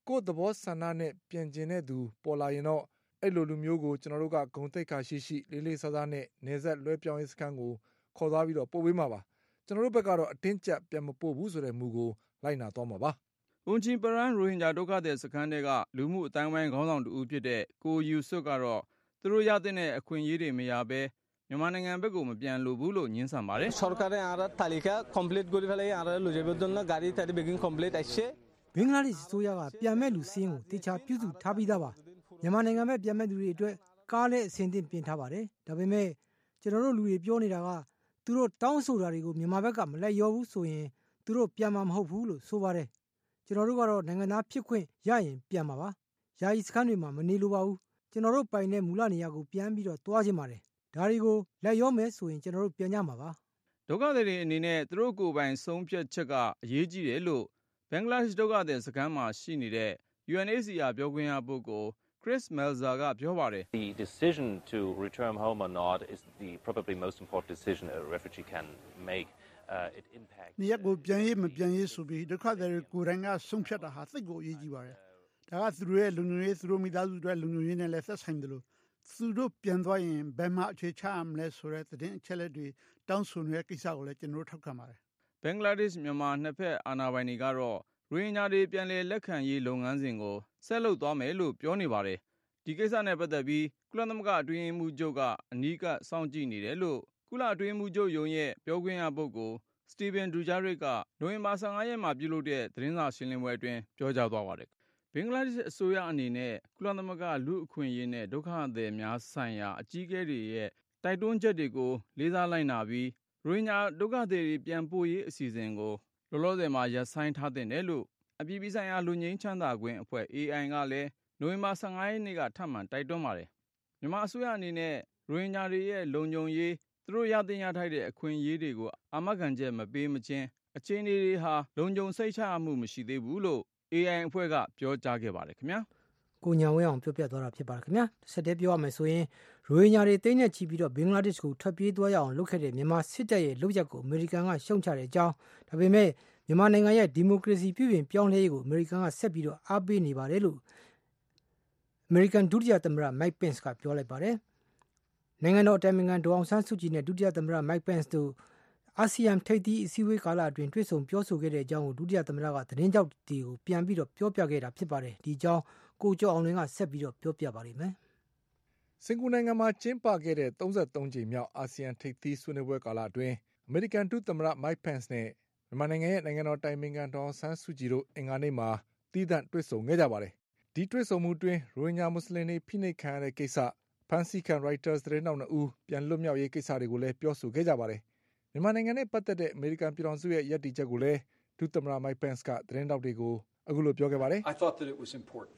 ကိုယ့်သဘောဆန္ဒနဲ့ပြန်ကျင်တဲ့သူပေါ်လာရင်တော့အဲ့လိုလူမျိုးကိုကျွန်တော်တို့ကဂုဏ်သိက္ခာရှိရှိလေးလေးစားစားနဲ့နေဆက်လွှဲပြောင်းရေးစခန်းကိုခေါ်သွားပြီးတော့ပို့ပေးမှာပါကျွန်တော်တို့ဘက်ကတော့အတင်းကျပ်ပြန်မပို့ဘူးဆိုတဲ့မူကိုလိုက်နာသွားမှာပါ။ဝန်ချီပရန်ရိုဟင်ဂျာဒုက္ခသည်စခန်းတွေကလူမှုအတိုင်းဝိုင်းခေါင်းဆောင်တူဖြစ်တဲ့ကိုယူဆွတ်ကတော့သူတို့ရတဲ့အခွင့်အရေးတွေမရဘဲမြန်မာနိုင်ငံဘက်ကိုမပြန်လို့ဘူးလို့ညင်းဆန်ပါတယ်။सरकारे आरा तालिका कंप्लीट করে ফেলে आरा লুজেবের জন্য গাড়ি তারি begging complete আসছে ဘင်္ဂလားဒေ့ရှ်ဆိုရကပြန်မဲ့လူစင်းကိုတေချာပြုစုထားပြီးသားပါမြန်မာနိုင်ငံဘက်ပြန်မဲ့သူတွေအတွက်ကားလည်းအဆင်သင့်ပြင်ထားပါတယ်ဒါပေမဲ့ကျွန်တော်တို့လူတွေပြောနေတာကသူတို့တောင်းဆိုတာတွေကိုမြန်မာဘက်ကမလိုက်ရောဘူးဆိုရင်သူတို့ပြန်မှာမဟုတ်ဘူးလို့ဆိုပါတယ်ကျွန်တော်တို့ကတော့နိုင်ငံသားဖြစ်ခွင့်ရရင်ပြန်မှာပါယာယီစခန်းတွေမှာမနေလိုပါဘူးကျွန်တော်တို့ပိုင်တဲ့မူလနေရာကိုပြန်ပြီးတော့တွားခြင်းပါတယ်ဒါတွေကိုလက်ရောမယ်ဆိုရင်ကျွန်တော်တို့ပြန်ကြမှာပါဒုက္ခသည်တွေအနေနဲ့သူတို့ကိုယ်ပိုင်ဆုံးဖြတ်ချက်ကအရေးကြီးတယ်လို့ဘင်္ဂလားဒေ့ရှ်ဒုက္ခသည်စခန်းမှာရှိနေတဲ့ U N H C R ပြောခွင့်ရပုဂ္ဂိုလ် Chris Melzer ကပြောပါတယ် The decision to return home or not is the probably most important decision a refugee can make uh, it impacts နေရာကိုပြန်ရေးမပြန်ရေးဆိုပြီးဒုက္ခသည်တွေကိုယ်တိုင်ကဆုံးဖြတ်တာဟာသိပ်ကိုအရေးကြီးပါတယ်ဒါကသူတို့ရဲ့လူမျိုးရေးသူတို့မိသားစုတွေလူမျိုးရေးနဲ့လည်းသက်ဆိုင်တယ်လို့သူတို့ပြန်သွားရင်ဘယ်မှာအခြေချရမလဲဆိုတဲ့သတင်းအချက်လက်တွေတောင်းဆိုနေတဲ့ကိစ္စကိုလည်းကျွန်တော်တို့ထောက်ခံပါတယ်ဘင်္ဂလားဒေ့ရှ်မြန်မာနှစ်ဖက်အာဏာပိုင်တွေကတော့ရိုဟင်ဂျာတွေပြန်လည်လက်ခံရေးလုပ်ငန်းစဉ်ကိုဆက်လုပ်သွားမယ်လို့ပြောနေပါတယ်ဒီကိစ္စနဲ့ပတ်သက်ပြီးကုလသမဂ္ဂအတွင်းရေးမှူးချုပ်ကအနီးကပ်စောင့်ကြည့်နေတယ်လို့ကုလအတွင်းရေးမှူးချုပ်ရုံးရဲ့ပြောခွင့်ရပုဂ္ဂိုလ်စတီဗင်ဒူဂျာရစ်ကနိုဝင်ဘာဆယ့်ငါရက်မှာပြုလုပ်တဲ့သတင်းစာရှင်းလင်းပွဲအတွင်းပြောကြားသွားပါတယ်ဘင်္ဂလားဒေ့ရှ်အစိုးရအနေနဲ့ကုလသမဂ္ဂလူ့အခွင့်အရေးနဲ့ဒုက္ခသည်များဆိုင်ရာအကြီးအကဲတွေရဲ့တိုက်တွန်းချက်တွေကိုလေးစားလိုက်နာပြီးရိုဟင်ဂျာဒုက္ခသည်တွေပြန်ပို့ရေးအစီအစဉ်ကိုလောလောဆယ်မှာရပ်ဆိုင်းထားတဲ့တယ်လို့အပြည်ပြည်ဆိုင်ရာလူငင်းချမ်းသာခွင့်အဖွဲ့ A I ကလည်းနိုဝင်ဘာဆယ့်ငါရက်နေ့ကထပ်မံတိုက်တွန်းပါတယ်မြန်မာအစိုးရအနေနဲ့ရိုဟင်ဂျာတွေရဲ့လုံခြုံရေးသူတို့ရသင့်ရထိုက်တဲ့အခွင့်အရေးတွေကိုအာမခံချက်မပေးမချင်းအခြေအနေတွေဟာလုံခြုံစိတ်ချမှုမရှိသေးဘူးလို့ A I အဖွဲ့ကပြောကြားခဲ့ပါတယ်ခင်ဗျာကိုညာဝင်းအောင်ပြောပြသွားတာဖြစ်ပါတယ်ခင်ဗျာဆက်တဲ့ပြောရမယ်ဆိုရင်ရိုဟင်ဂျာတွေတိတ်နဲ့ချီပြီးတော့ဘင်္ဂလားဒေ့ရှ်ကိုထွက်ပြေးသွားရအောင်လုပ်ခဲ့တဲ့မြန်မာစစ်တပ်ရဲ့လုပ်ရက်ကိုအမေရိကန်ကရှုံချတဲ့အကြောင်းဒါပေမဲ့မြန်မာနိုင်ငံရဲ့ဒီမိုကရေစီပြုပြင်ပြောင်းလဲရေးကိုအမေရိကန်ကဆက်ပြီးတော့အားပေးနေပါတယ်လို့အမေရိကန်ဒုတိယသမ္မတ Mike Pence ကပြောလိုက်ပါတယ်နိုင်ငံတော်အတိုင်ပင်ခံဒေါ်အောင်ဆန်းစုကြည်နဲ့ဒုတိယသမ္မတ Mike Pence တို့အာဆီယံထိပ်သီးအစည်းအဝေးကာလအတွင်းတွေ့ဆုံပြောဆိုခဲ့တဲ့အကြောင်းကိုဒုတိယသမ္မတကသတင်းကြောက်တီကိုပြန်ပြီးတော့ပြောပြခဲ့တာဖြစ်ပါတယ်ဒီအကြောင်းကိုကျော်အောင်လွင်ကဆက်ပြီးတော့ပြောပြပါလိမ့်မယ်စင်ကာပူနိုင်ငံမှာကျင်းပခဲ့တဲ့သုံးဆယ့်သုံးကြိမ်မြောက်အာဆီယံထိပ်သီးဆွေးနွေးပွဲကာလအတွင်းအမေရိကန်ဒုသမ္မတ Mike Pence နဲ့မြန်မာနိုင်ငံရဲ့နိုင်ငံတော်တိုင်ပင်ခံဒေါ်အောင်ဆန်းစုကြည်တို့အင်္ဂါနေ့မှာသီးသန့်တွေ့ဆုံခဲ့ကြပါတယ်ဒီတွေ့ဆုံမှုတွင်ရိုဟင်ဂျာမွတ်စလင်တွေဖိနှိပ်ခံရတဲ့ကိစ္စဖန်စီခံ Reuters သတင်းတောက်နှစ်ဦးပြန်လွတ်မြောက်ရေးကိစ္စတွေကိုလည်းပြောဆိုခဲ့ကြပါတယ်မြန်မာနိုင်ငံနဲ့ပတ်သက်တဲ့အမေရိကန်ပြည်ထောင်စုရဲ့ယက်တီချက်ကိုလည်းဒုသမ္မတ Mike Pence ကသတင်းတောက်တွေကိုအခုလိုပြောခဲ့ပါတယ် I thought that it was important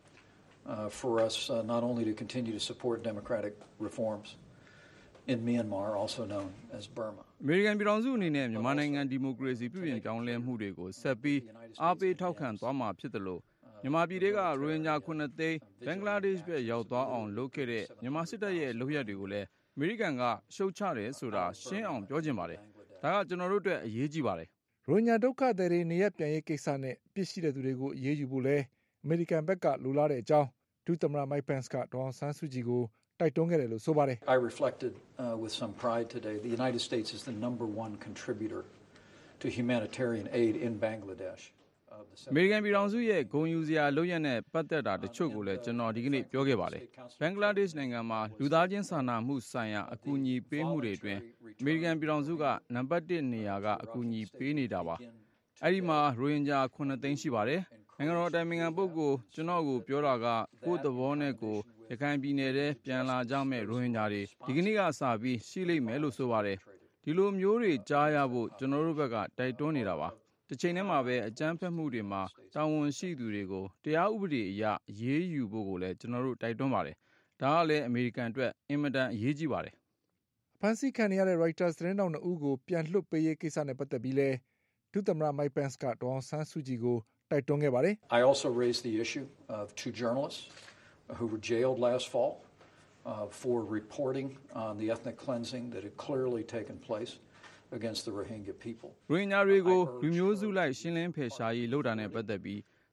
uh, for us uh, not only to continue to support democratic reforms in Myanmar also known as Burma အမေရိကန်ပြည်ထောင်စုအနေနဲ့မြန်မာနိုင်ငံဒီမိုကရေစီပြုပြင်ပြောင်းလဲမှုတွေကိုဆက်ပြီးအားပေးထောက်ခံသွားမှာဖြစ်တယ်လို့မြန်မာပြည်တွေကရိုဟင်ဂျာခုနှစ်သိန်းဘင်္ဂလားဒေ့ရှ်ဘက်ရောက်သွားအောင်လုပ်ခဲ့တဲ့မြန်မာစစ်တပ်ရဲ့လုပ်ရက်တွေကိုလည်းအမေရိကန်ကရှုတ်ချတယ်ဆိုတာရှင်းအောင်ပြောချင်ပါတယ်။ဒါကကျွန်တော်တို့အတွက်အရေးကြီးပါတယ်။ရိုဟင်ဂျာဒုက္ခသည်တွေနေရပြန်ရေးကိစ္စနဲ့အပြစ်ရှိတဲ့သူတွေကိုအရေးယူဖို့လဲအမေရိကန်ဘက်ကလိုလားတဲ့အကြောင်းဒုသမ္မတ Mike Pence ကဒေါ်အောင်ဆန်းစုကြည်ကိုတိုက်တွန်းခဲ့တယ်လို့ဆိုပါတယ်။ I reflected uh, with some pride today the United States is the number one contributor to humanitarian aid in Bangladesh. အမေရိကန်ပြည်ထောင်စုရဲ့ဂုဏ်ယူစရာလုပ်ရက်နဲ့ပတ်သက်တာတချို့ကိုလည်းကျွန်တော်ဒီကနေ့ပြောခဲ့ပါတယ်။ဘင်္ဂလားဒေ့ရှ်နိုင်ငံမှာလူသားချင်းစာနာမှုဆိုင်ရာအကူအညီပေးမှုတွေအတွင်းအမေရိကန်ပြည်ထောင်စုကနံပါတ်တစ်နေရာကအကူအညီပေးနေတာပါ။အဲဒီမှာရိုဟင်ဂျာခုနှစ်သိန်းရှိပါတယ်။နိုင်ငံတော်အတိုင်ပင်ခံပုဂ္ဂိုလ်ကျွန်တော်ကိုပြောတာကကိုယ့်သဘောနဲ့ကိုရခိုင်ပြည်နယ်ထဲပြန်လာကြမဲ့ရိုဟင်ဂျာတွေဒီကနေ့ကစပြီးရှိလိမ့်မယ်လို့ဆိုပါတယ်။ဒီလိုမျိုးတွေကြားရဖို့ကျွန်တော်တို့ဘက်ကတိုက်တွန်းနေတာပါ။တစ်ချိန်တည်းမှာပဲအကြမ်းဖက်မှုတွေမှာတာဝန်ရှိသူတွေကိုတရားဥပဒေအရအရေးယူဖို့ကိုလည်းကျွန်တော်တို့တိုက်တွန်းပါတယ်။ဒါကလည်းအမေရိကန်အတွက်အင်မတန်အရေးကြီးပါတယ်။ဖန်စီခံရတဲ့ Reuters သတင်းတောက်နှစ်ဦးကိုပြန်လွှတ်ပေးရေးကိစ္စနဲ့ပတ်သက်ပြီးလဲဒုသမ္မတ Mike Pence ကဒေါ်အောင်ဆန်းစုကြည်ကိုတိုက်တွန်းခဲ့ပါတယ်။ I also raised the issue of two journalists who were jailed last fall uh, for reporting on the ethnic cleansing that had clearly taken place.against the Rohingya people ရိုဟင်ဂျာတွေကိုလူမျိုးစုလိုက်ရှင်းလင်းဖယ်ရှားရေးလုပ်တာနဲ့ပတ်သက်ပြီး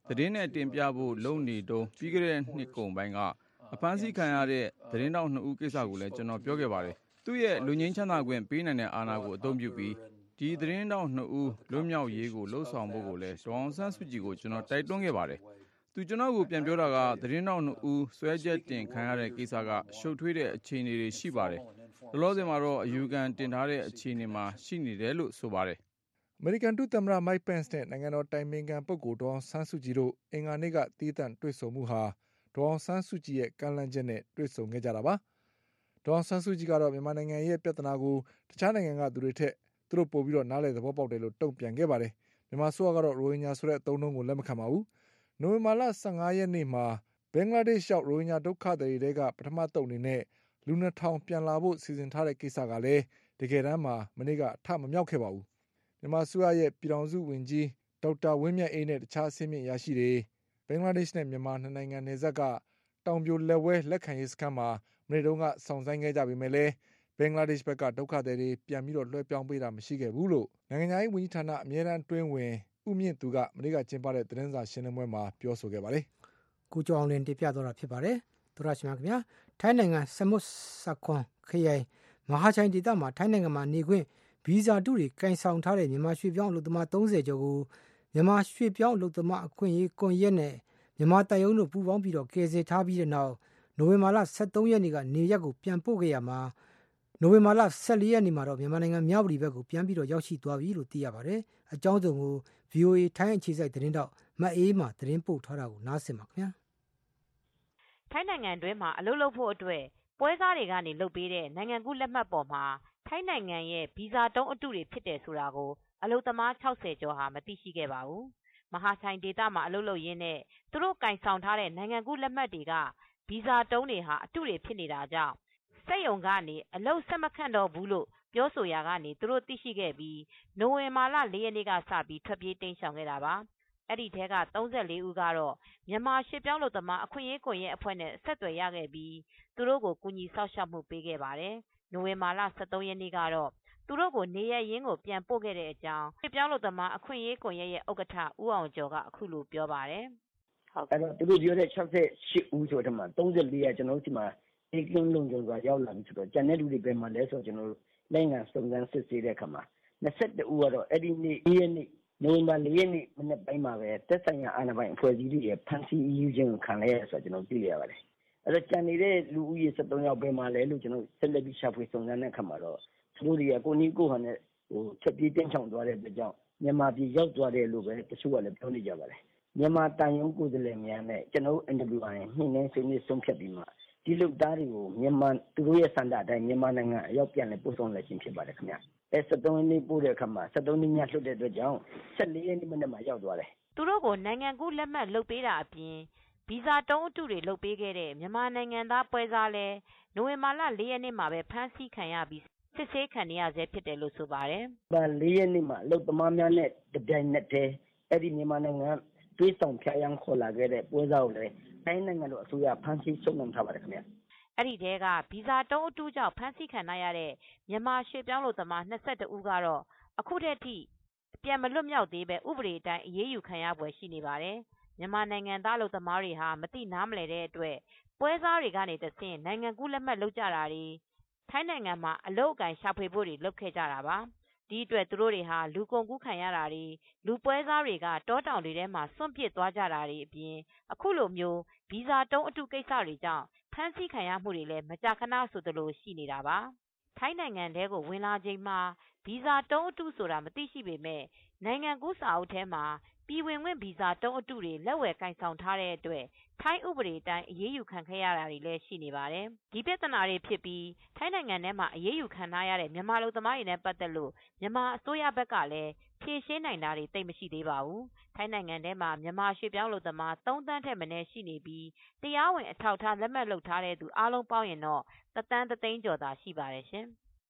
သတင်းနဲ့တင်ပြဖို့လုပ်နေတုန်းပြီးခဲ့တဲ့နှစ်ကုန်ပိုင်းကအဖမ်းဆီးခံရတဲ့သတင်းတောက်နှစ်ဦးကိစ္စကိုလည်းကျွန်တော်ပြောခဲ့ပါတယ်။သူ့ရဲ့လူငင်းချမ်းသာခွင့်ပေးနိုင်တဲ့အာဏာကိုအသုံးပြုပြီးဒီသတင်းတောက်နှစ်ဦးလွတ်မြောက်ရေးကိုလှုံ့ဆော်ဖို့ကိုလည်းဒေါ်အောင်ဆန်းစုကြည်ကိုကျွန်တော်တိုက်တွန်းခဲ့ပါတယ်။သူကျွန်တော်ကိုပြန်ပြောတာကသတင်းတောက်နှစ်ဦးဆွဲချက်တင်ခံရတဲ့ကိစ္စကရှုပ်ထွေးတဲ့အခြေအနေတွေရှိပါတယ်။လောလောဆယ်မှာတော့အယူခံတင်ထားတဲ့အခြေအနေမှာရှိနေတယ်လို့ဆိုပါတယ်။အမေရိကန်ဒုသမ္မတ Mike Pence နဲ့နိုင်ငံတော်တိုင်ပင်ခံပုဂ္ဂိုလ်ဒေါ်အောင်ဆန်းစုကြည်တို့အင်္ဂါနေ့ကတည်တံ့တွေ့ဆုံမှုဟာဒေါ်အောင်ဆန်းစုကြည်ရဲ့ကမ်းလှမ်းချက်နဲ့တွေ့ဆုံခဲ့ကြတာပါ။ဒေါ်အောင်ဆန်းစုကြည်ကတော့မြန်မာနိုင်ငံရဲ့ပြဿနာကိုတခြားနိုင်ငံကသူတွေထက်သူတို့ပို့ပြီးတော့နားလည်သဘောပေါက်တယ်လို့တုံ့ပြန်ခဲ့ပါတယ်။မြန်မာဆိုကတော့ရိုဟင်ဂျာဆိုတဲ့အသုံးအနှုန်းကိုလက်မခံပါဘူး။နိုဝင်ဘာလဆယ့်ငါးရက်နေ့မှာဘင်္ဂလားဒေ့ရှ်ရောက်ရိုဟင်ဂျာဒုက္ခသည်တွေကပထမတုံအနေနဲ့လူနှစ်ထောင်ပြန်လာဖို့စီစဉ်ထားတဲ့ကိစ္စကလည်းတကယ်တမ်းမှာမနေ့ကထမမြောက်ခဲ့ပါဘူး။မြန်မာဆိုရရဲ့ပြည်ထောင်စုဝန်ကြီးဒေါက်တာဝင်းမြတ်အေးနဲ့တခြားအဆင့်မြင့်ရရှိတွေဘင်္ဂလားဒေ့ရှ်နဲ့မြန်မာနှစ်နိုင်ငံနယ်စပ်ကတောင်ပြိုလက်ဝဲလက်ခံရေးစခန်းမှာမနေ့တုန်းကဆောင်ဆိုင်ခဲ့ကြပေမဲ့လည်းဘင်္ဂလားဒေ့ရှ်ဘက်ကဒုက္ခသည်တွေပြန်ပြီးတော့လွှဲပြောင်းပေးတာမရှိခဲ့ဘူးလို့နိုင်ငံသားရေးဝန်ကြီးဌာနအမြဲတမ်းအတွင်းဝင်ဦးမြင့်သူကမနေ့ကကျင်းပတဲ့သတင်းစာရှင်းလင်းပွဲမှာပြောဆိုခဲ့ပါတယ်။ကိုကျော်အောင်လင်းတင်ပြသွားတာဖြစ်ပါတယ်။သောရရှိမြခင်ဗျာထိုင်းနိုင်ငံစမုတ်စခွန်ခရိုင်မဟာချိုင်ဒေသမှာထိုင်းနိုင်ငံမှာနေခွင့်ဗီဇာတုတွေကင်ဆောင်ထားတဲ့မြန်မာရွှေပြောင်းအလုပ်သမားသုံးဆယ်ကျော်ကိုမြန်မာရွှေပြောင်းအလုပ်သမားအခွင့်အရေးကွန်ရက်နဲ့မြန်မာတပ်ရုံးတို့ပူးပေါင်းပြီးတော့ကယ်ဆယ်ထားပြီးတဲ့နောက်နိုဝင်ဘာလဆယ့်သုံးရက်နေ့ကနေရက်ကိုပြန်ပို့ခဲ့ရမှာနိုဝင်ဘာလဆယ့်လေးရက်နေ့မှာတော့မြန်မာနိုင်ငံမြဝတီဘက်ကိုပြန်ပြီးတော့ရောက်ရှိသွားပြီလို့သိရပါတယ်။အကြောင်းစုံကို ဗွီအိုအေ ထိုင်းအခြေစိုက်သတင်းတောက်မအေးမှသတင်းပို့ထားတာကိုနားဆင်ပါခင်ဗျာ။ထိုင်းနိုင်ငံတွင်းမှာအလုပ်လုပ်ဖို့အတွက်ပွဲစားတွေကနေလုပ်ပေးတဲ့နိုင်ငံကူးလက်မှတ်ပေါ်မှာထိုင်းနိုင်ငံရဲ့ဗီဇာတုံးအတုတွေဖြစ်တယ်ဆိုတာကိုအလုပ်သမား၆၀ကျော်ဟာမသိရှိခဲ့ပါဘူး။မဟာချိုင်ဒေသမှာအလုပ်လုပ်ရင်းနဲ့သူတို့ကင်ဆောင်ထားတဲ့နိုင်ငံကူးလက်မှတ်တွေကဗီဇာတုံးတွေဟာအတုတွေဖြစ်နေတာကြောင့်စက်ရုံကနေအလုပ်ဆက်မခန့်တော့ဘူးလို့ပြောဆိုရာကနေသူတို့သိရှိခဲ့ပြီးနိုဝင်ဘာလလေးရက်နေ့ကစပြီးထွက်ပြေးတိမ်းရှောင်ခဲ့တာပါ။အဲ့ဒီထဲကသုံးလေးဦးကတော့မြန်မာရွှေပြောင်းလုပ်သမားအခွင့်အရေးကွန်ရက်အဖွဲ့နဲ့ဆက်သွယ်ရခဲ့ပြီးသူတို့ကိုကူညီဆောက်ရှောက်မှုပေးခဲ့ပါတယ်။နိုဝင်ဘာလဆယ့်သုံးရက်နေ့ကတော့သူတို့ကိုနေရရင်းကိုပြန်ပို့ခဲ့တဲ့အကြောင်းရွှေပြောင်းလုပ်သမားအခွင့်အရေးကွန်ရက်ရဲ့ဥက္ကဋ္ဌဦးအောင်ကျော်ကအခုလိုပြောပါတယ်။ဟုတ်အဲ့တော့သူတို့ပြောတဲ့၆၈ဦးဆိုတဲ့မှာသုံးလေးကကျွန်တော်တို့ဒီမှာဒီကင်းလုံးကြုံစွာရောက်လာပြီဆိုတော့ကျန်တဲ့လူတွေပဲမှာလဲဆိုကျွန်တော်တို့နိုင်ငံစုံစမ်းစစ်ဆေးတဲ့အခါမှာ၂၁ဦးကတော့အဲ့ဒီနေ့၄ရက်နေ့နိုဝင်ဘာ၄ရက်နေ့မနေ့ပိုင်းမှာပဲတက်ဆိုင်ရာအာဏာပိုင်အဖွဲ့အစည်းတွေရဲ့ဖန်ဆီးယူခြင်းကိုခံလဲရဆိုတော့ကျွန်တော်သိရပါတယ်အဲ့တော့ကျန်နေတဲ့လူဦးရေ၁၃ယောက်ပဲမှာလဲလို့ကျွန်တော်ဆက်လက်ပြီးရှာဖွေစုံစမ်းတဲ့အခါမှာတော့သူတို့တွေကကိုနီကိုဟန်နဲ့ဟိုချက်ပြေးတင်းချောင်သွားတဲ့အတွက်ကြောင့်မြန်မာပြည်ရောက်သွားတယ်လို့ပဲတချို့ကလည်းပြောနေကြပါတယ်မြန်မာတန်ယုံကိုယ်စားလှယ်များနဲ့ကျွန်တော်အင်တာဗျူးပိုင်းနှင်းနှင်းဆွေးနွေးဆုံးဖြတ်ပြီးမှဒီလူသားတွေကိုမြန်မာသူတို့ရဲ့စံတအတိုင်းမြန်မာနိုင်ငံအရောက်ပြန်လဲပို့ဆောင်လက်ခြင်းဖြစ်ပါတယ်ခင်ဗျအဲ၁၃ရက်နေ့ပို့တဲ့အခါမှာ၁၃ရက်ညလွှတ်တဲ့အတွက်ကြောင့်၁၄ရက်နေ့မနေ့မှာရောက်သွားတယ်သူတို့ကိုနိုင်ငံကူးလက်မှတ်လုပ်ပေးတာအပြင်ဗီဇာတုံးအတုတွေလုပ်ပေးခဲ့တဲ့မြန်မာနိုင်ငံသားပွဲစားလဲနိုဝင်ဘာလ၄ရက်နေ့မှာပဲဖမ်းဆီးခံရပြီးစစ်ဆေးခံရဆဲဖြစ်တယ်လို့ဆိုပါတယ်။ဒါ၄ရက်နေ့မှာအလုပ်သမားများနဲ့တပြိုင်နက်တည်းအဲ့ဒီမြန်မာနိုင်ငံတွေးဆောင်ဖြားရန်ခေါ်လာခဲ့တဲ့ပွဲစားကိုလည်းတိုင်းနိုင်ငံတော်အစိုးရဖမ်းဆီးချုပ်နှောင်ထားပါတယ်ခင်ဗျ။အဲ့ဒီတဲကဗီဇာတုံးအတူကြောင့်ဖမ်းဆီးခံရတဲ့မြန်မာရွှေပြောင်းလုပ်သမား၂၁ဦးကတော့အခုတည်းထိပြန်မလွတ်မြောက်သေးပဲဥပဒေအတိုင်းအရေးယူခံရပွဲရှိနေပါတယ်။မြန်မာနိုင်ငံသားလုပ်သမားတွေဟာမသိနားမလည်တဲ့အတွက်ပွဲစားတွေကနေတဆင့်နိုင်ငံကူးလက်မှတ်လုပ်ကြတာတွေထိုင်းနိုင်ငံမှာအလုပ်အကိုင်ရှာဖွေဖို့တွေလုပ်ခဲ့ကြတာပါဒီအတွက်သူတို့တွေဟာလူကုန်ကူးခံရတာတွေလူပွဲစားတွေကတောတောင်တွေထဲမှာစွန့်ပစ်သွားကြတာတွေအပြင်အခုလိုမျိုးဗီဇာတုံးအတုကိစ္စတွေကြောင့်ဖမ်းဆီးခံရမှုတွေလည်းမကြာခဏဆိုသလိုရှိနေတာပါထိုင်းနိုင်ငံထဲကိုဝင်လာချိန်မှာဗီဇာတုံးအတုဆိုတာမသိရှိပေမဲ့နိုင်ငံကူးစာအုပ်ထဲမှာပြည်ဝင်ခွင့်ဗီဇာတုံးအတုတွေလက်ဝယ်ကိုင်ဆောင်ထားတဲ့အတွက်ထိုင်းဥပဒေအတိုင်းအရေးယူခံခဲ့ရတာတွေလည်းရှိနေပါတယ်ဒီပြဿနာတွေဖြစ်ပြီးထိုင်းနိုင်ငံထဲမှာအရေးယူခံရတဲ့မြန်မာလူသမားတွေနဲ့ပတ်သက်လို့မြန်မာအစိုးရဘက်ကလည်းဖြေရှင်းနိုင်တာတွေသိပ်မရှိသေးပါဘူးထိုင်းနိုင်ငံထဲမှာမြန်မာရွှေပြောင်းလူသမားသုံးသန်းထက်မနည်းရှိနေပြီးတရားဝင်အထောက်အထားလက်မှတ်လုပ်ထားတဲ့သူအားလုံးပေါင်းရင်တော့တသန်းတသိန်းကျော်သာရှိပါတယ်ရှင်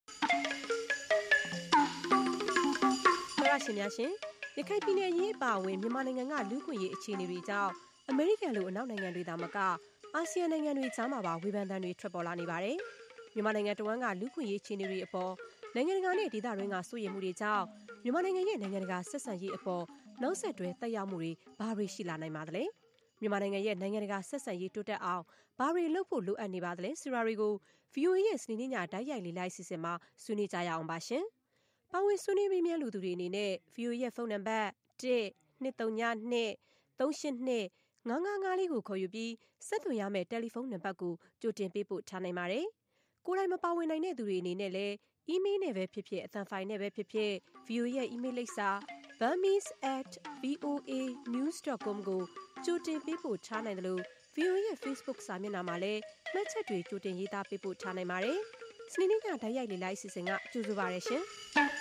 ဟုတ်ပါရှင်များရှင်ရခိုင်ပြည်နယ်ရေးပါဝင်မြန်မာနိုင်ငံကလူ့ခွင့်ရေးအခြေအနေတွေကြောင့်အမေရိကန်လိုအနောက်နိုင်ငံတွေသာမကအာဆီယံနိုင်ငံတွေကြားမှာပါဝေဖန်သံတွေထွက်ပေါ်လာနေပါတယ်။မြန်မာနိုင်ငံတဝန်းကလူ့ခွင့်ရေးအခြေအနေတွေအပေါ်နိုင်ငံတကာနဲ့ဒေသတွင်းကစိုးရိမ်မှုတွေကြောင့်မြန်မာနိုင်ငံရဲ့နိုင်ငံတကာဆက်ဆံရေးအပေါ်နောက်ဆက်တွဲသက်ရောက်မှုတွေဘာတွေရှိလာနိုင်ပါသလဲမြန်မာနိုင်ငံရဲ့နိုင်ငံတကာဆက်ဆံရေးတိုးတက်အောင်ဘာတွေလုပ်ဖို့လိုအပ်နေပါသလဲဆိုတာတွေကို ဗီအိုအေ ရဲ့စနေနေ့ညတိုက်ရိုက်လေ့လာစီစဉ်မှာဆွေးနွေးကြရအောင်ပါရှင်။ပါဝင်ဆွေးနွေးပေးမယ့်လူသူတွေအနေနဲ့ ဗီအိုအေ ရဲ့ဖုန်းနံပါတ် one two three two three eight two ငါးငါးငါးလေးကိုခေါ်ယူပြီးဆက်သွယ်ရမယ့်တယ်လီဖုန်းနံပါတ်ကိုကြိုတင်ပေးပို့ထားနိုင်ပါတယ်။ကိုယ်တိုင်မပါဝင်နိုင်တဲ့သူတွေအနေနဲ့လည်းအီးမေးလ်နဲ့ပဲဖြစ်ဖြစ်အသံဖိုင်နဲ့ပဲဖြစ်ဖြစ် ဗီအိုအေ ရဲ့အီးမေးလ်လိပ်စာ burmese at voa news dot com ကိုကြိုတင်ပေးပို့ထားနိုင်တယ်လို့ ဗီအိုအေ ရဲ့ Facebook စာမျက်နှာမှာလည်းမှတ်ချက်တွေကြိုတင်ရေးသားပေးပို့ထားနိုင်ပါတယ်။စနေနေ့ကတိုက်ရိုက်လေ့လာအစီအစဉ်ကကြိုဆိုပါရရှင်။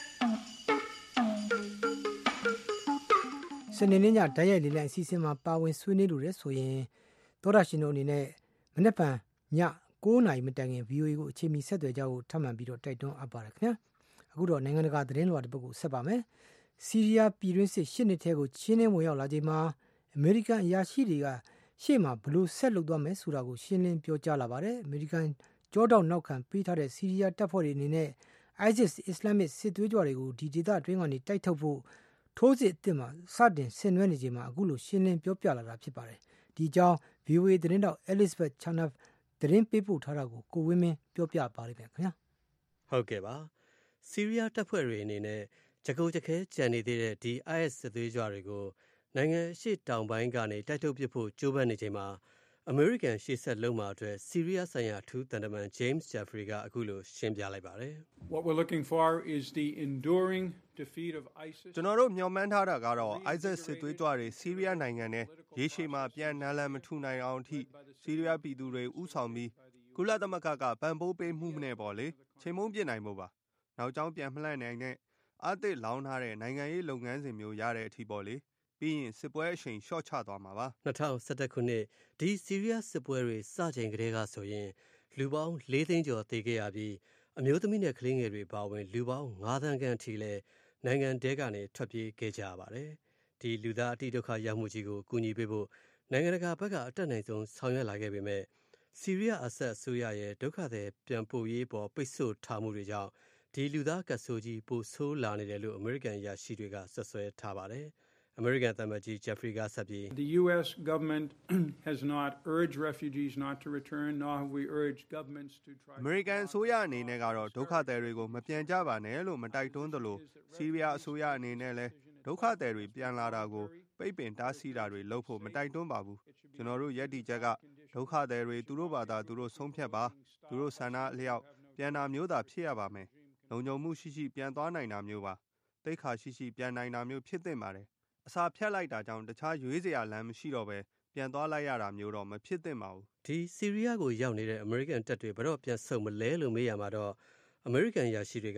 စနေနေ့ညတိုက်ရိုက်လေ့လာအစီအစဉ်မှာပါဝင်ဆွေးနွေးလို့ရဆိုရင်သောတာရှင်တို့အနေနဲ့မနေ့ကညnineနာရီမတိုင်ခင် ဗီအိုအေ ကိုအချိန်မီဆက်သွယ်ကြဖို့ထပ်မံပြီးတော့တိုက်တွန်းအပ်ပါတယ်ခင်ဗျာ။အခုတော့နိုင်ငံတကာသတင်းလွှာတစ်ပုဒ်ကိုဆက်ပါမယ်။ဆီးရီးယားပြည်တွင်းစစ်ရှစ်နှစ်ထဲကိုချင်းနှင်းဝင်ရောက်လာချိန်မှာအမေရိကန်အရာရှိတွေကရှေ့မှာဘလို့ဆက်လုပ်သွားမယ်ဆိုတာကိုရှင်းလင်းပြောကြားလာပါတယ်။အမေရိကန်ကြောတောက်နောက်ခံပေးထားတဲ့ဆီးရီးယားတပ်ဖွဲ့တွေအနေနဲ့ ISIS အစ္စလာမစ်စစ်သွေးကြွတွေကိုဒီဒေသအတွင်းကနေတိုက်ထုတ်ဖို့ထိုးစစ်အသစ်မှာစတင်ဆင်နွှဲနေချိန်မှာအခုလိုရှင်းလင်းပြောပြလာတာဖြစ်ပါတယ်။ဒီအကြောင်း ဗီအိုအေ သတင်းတောက် Elizabeth Chanaf သတင်းပေးပို့ထားတာကိုကိုဝင်းမင်းပြောပြပါလိမ့်မယ်ခင်ဗျာ။ဟုတ်ကဲ့ပါ။ဆီးရီးယားတပ်ဖွဲ့တွေအနေနဲ့ကြကုတ်ကြခဲကြံနေသေးတဲ့ဒီ IS စစ်သွေးကြွတွေကိုနိုင်ငံရှေ့တောင်ပိုင်းကနေတိုက်ထုတ်ပစ်ဖို့ကြိုးပမ်းနေချိန်မှာအမေရိကန်ရှေ့ဆက်လုံးမှာအတွက်ဆီးရီးယားဆိုင်ရာထူးတန်တမန် James Jeffrey ကအခုလိုရှင်းပြလိုက်ပါတယ်။ What we're looking for is the enduring defeat of ISIS ကျွန်တော်တို့မျှော်မှန်းထားတာကတော့ ISIS စစ်သွေးကြွတွေဆီးရီးယားနိုင်ငံနဲ့ရေရှည်မှာပြန်နလန်မထူနိုင်အောင်အထိဆီးရီးယားပြည်သူတွေဥဆောင်ပြီးကုလသမဂ္ဂကပံ့ပိုးပေးမှုနဲ့ပေါ့လေချိန်မုံပြစ်နိုင်ဖို့ပါနောက်ကျောင်းပြန်မှလှည့်နိုင်တဲ့အသစ်လောင်းထားတဲ့နိုင်ငံရေးလုပ်ငန်းစဉ်မျိုးရတဲ့အထိပေါ့လေပြီးရင်စစ်ပွဲအချိန်ရှော့ချသွားမှာပါ two thousand seventeenခုနှစ်ဒီဆီးရီးယားစစ်ပွဲတွေစချိန်ကတည်းကဆိုရင်လူပေါင်းfourသိန်းကျော်သေခဲ့ရပြီးအမျိုးသမီးနဲ့ကလေးငယ်တွေပါဝင်လူပေါင်းfiveသန်းခန့်ထိလဲနိုင်ငံတဲကနေထွက်ပြေးခဲ့ကြရပါတယ်ဒီလူသားအတိဒုက္ခရောက်မှုကြီးကိုကူညီပေးဖို့နိုင်ငံတကာဘက်ကအတက်နိုင်ဆုံးဆောင်ရွက်လာခဲ့ပေမဲ့ဆီးရီးယားအဆက်အစိုးရရဲ့ဒုက္ခသည်ပြန်ပို့ရေးပေါ်ပိတ်ဆို့ထားမှုတွေကြောင့်ဒီလူသားကတ်ဆိုးကြီးပိုဆိုးလာနေတယ်လို့အမေရိကန်အရာရှိတွေကဆွဆွဲထားပါတယ်အမေရိကန်သမ္မတကြီး Jeffrey ကဆက်ပြီး The U S government has not urged refugees not to return nor have we urged governments to try အမေရိကန်အစိုးရအနေနဲ့ကတော့ဒုက္ခသည်တွေကိုမပြန်ကြပါနဲ့လို့မတိုက်တွန်းသလိုဆီးရီးယားအစိုးရအနေနဲ့လည်းဒုက္ခသည်တွေပြန်လာတာကိုပိတ်ပင်တားဆီးတာတွေလုပ်ဖို့မတိုက်တွန်းပါဘူးကျွန်တော်တို့ယက်တီချက်ကဒုက္ခသည်တွေသူတို့ဘာသာသူတို့ဆုံးဖြတ်ပါသူတို့ဆန္ဒအလျောက်ပြန်တာမျိုးသာဖြစ်ရပါမယ်လုံခြုံမှုရှိရှိပြန်သွားနိုင်တာမျိုးပါတိတ်ခါရှိရှိပြန်နိုင်တာမျိုးဖြစ်သင့်ပါတယ်အစာဖြတ်လိုက်တာကြောင့်တခြားရွေးစရာလမ်းမရှိတော့ပဲပြန်သွားလိုက်ရတာမျိုးတော့မဖြစ်သင့်ပါဘူးဒီဆီးရီးယားကိုရောက်နေတဲ့အမေရိကန်တပ်တွေဘယ်တော့ပြန်ဆုတ်မလဲလို့မေးရမှာတော့အမေရိကန်ရရှိတွေက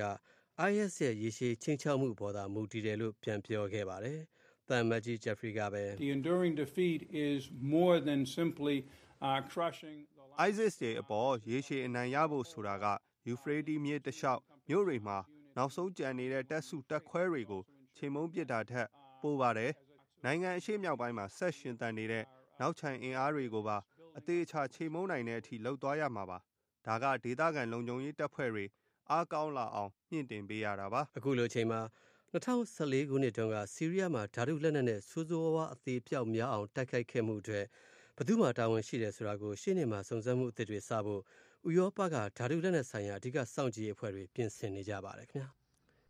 IS ရဲ့ရေရှည်ချင်းချောက်မှုပေါ်သာမူတည်တယ်လို့ပြန်ပြောခဲ့ပါတယ်။တမ်မတ်ကြီး Jeffrey ကပဲ The enduring defeat is more than simply uh, crushing the ISIS ရဲ့အပေါ်ရေရှည်အနိုင်ရဖို့ဆိုတာက Euphrates မြစ်တစ်လျှောက်မြို့တွေမှာနောက်ဆုံးကျန်နေတဲ့တပ်စုတပ်ခွဲတွေကိုချိန်မုံပစ်တာထက်ပိုပါတယ်နိုင်ငံအရှေ့မြောက်ပိုင်းမှာဆက်ရှင်တန်နေတဲ့နောက်ချန်အင်အားတွေကိုပါအသေးအချာချိန်မုံနိုင်တဲ့အထိလှုပ်သွားရမှာပါဒါကဒေသခံလုံခြုံရေးတပ်ဖွဲ့တွေအားကောင်းလာအောင်မြင့်တင်ပေးရတာပါအခုလိုအချိန်မှာtwo thousand fourteenခုနှစ်တုန်းကဆီးရီးယားမှာဓာတုလက်နက်နဲ့ဆိုးဆိုးဝါးဝါးအသေးပြောက်များအောင်တိုက်ခိုက်ခဲ့မှုအတွက်ဘယ်သူမှတာဝန်ရှိတယ်ဆိုတာကိုရှင်းနေမှာစုံစမ်းမှုအသစ်တွေစဖို့ဥရောပကဓာတုလက်နက်ဆိုင်ရာအဓိကစောင့်ကြည့်အဖွဲ့တွေပြင်ဆင်နေကြပါတယ်ခင်ဗျာ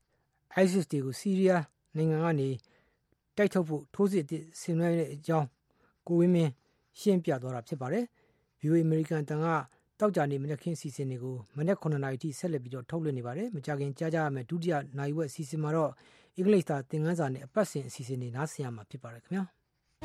ISIS တွေကိုဆီးရီးယားနိုင်ငံကနေတိုက်ထုတ်ဖို့ထိုးစစ်အသစ်ဆင်နွှဲတဲ့အကြောင်းကိုဝင်းမင်းရှင်းပြသွားတာဖြစ်ပါတယ်။ ဗီအိုအေ အမေရိကန်တန်ကတောက်ကြနေမနေ့ခင်းအစီအစဉ်တွေကိုမနေ့nineနာရီထိဆက်လက်ပြီးတော့ထုတ်လွှင့်နေပါတယ်။မကြခင်ကြားကြရမယ်ဒုတိယနိုင်ဝက်အစီအစဉ်မှာတော့အင်္ဂလိပ်စာသင်ခန်းစာနဲ့အပတ်စဉ်အစီအစဉ်တွေနားဆင်ရမှာဖြစ်ပါတယ်ခင်ဗျာ။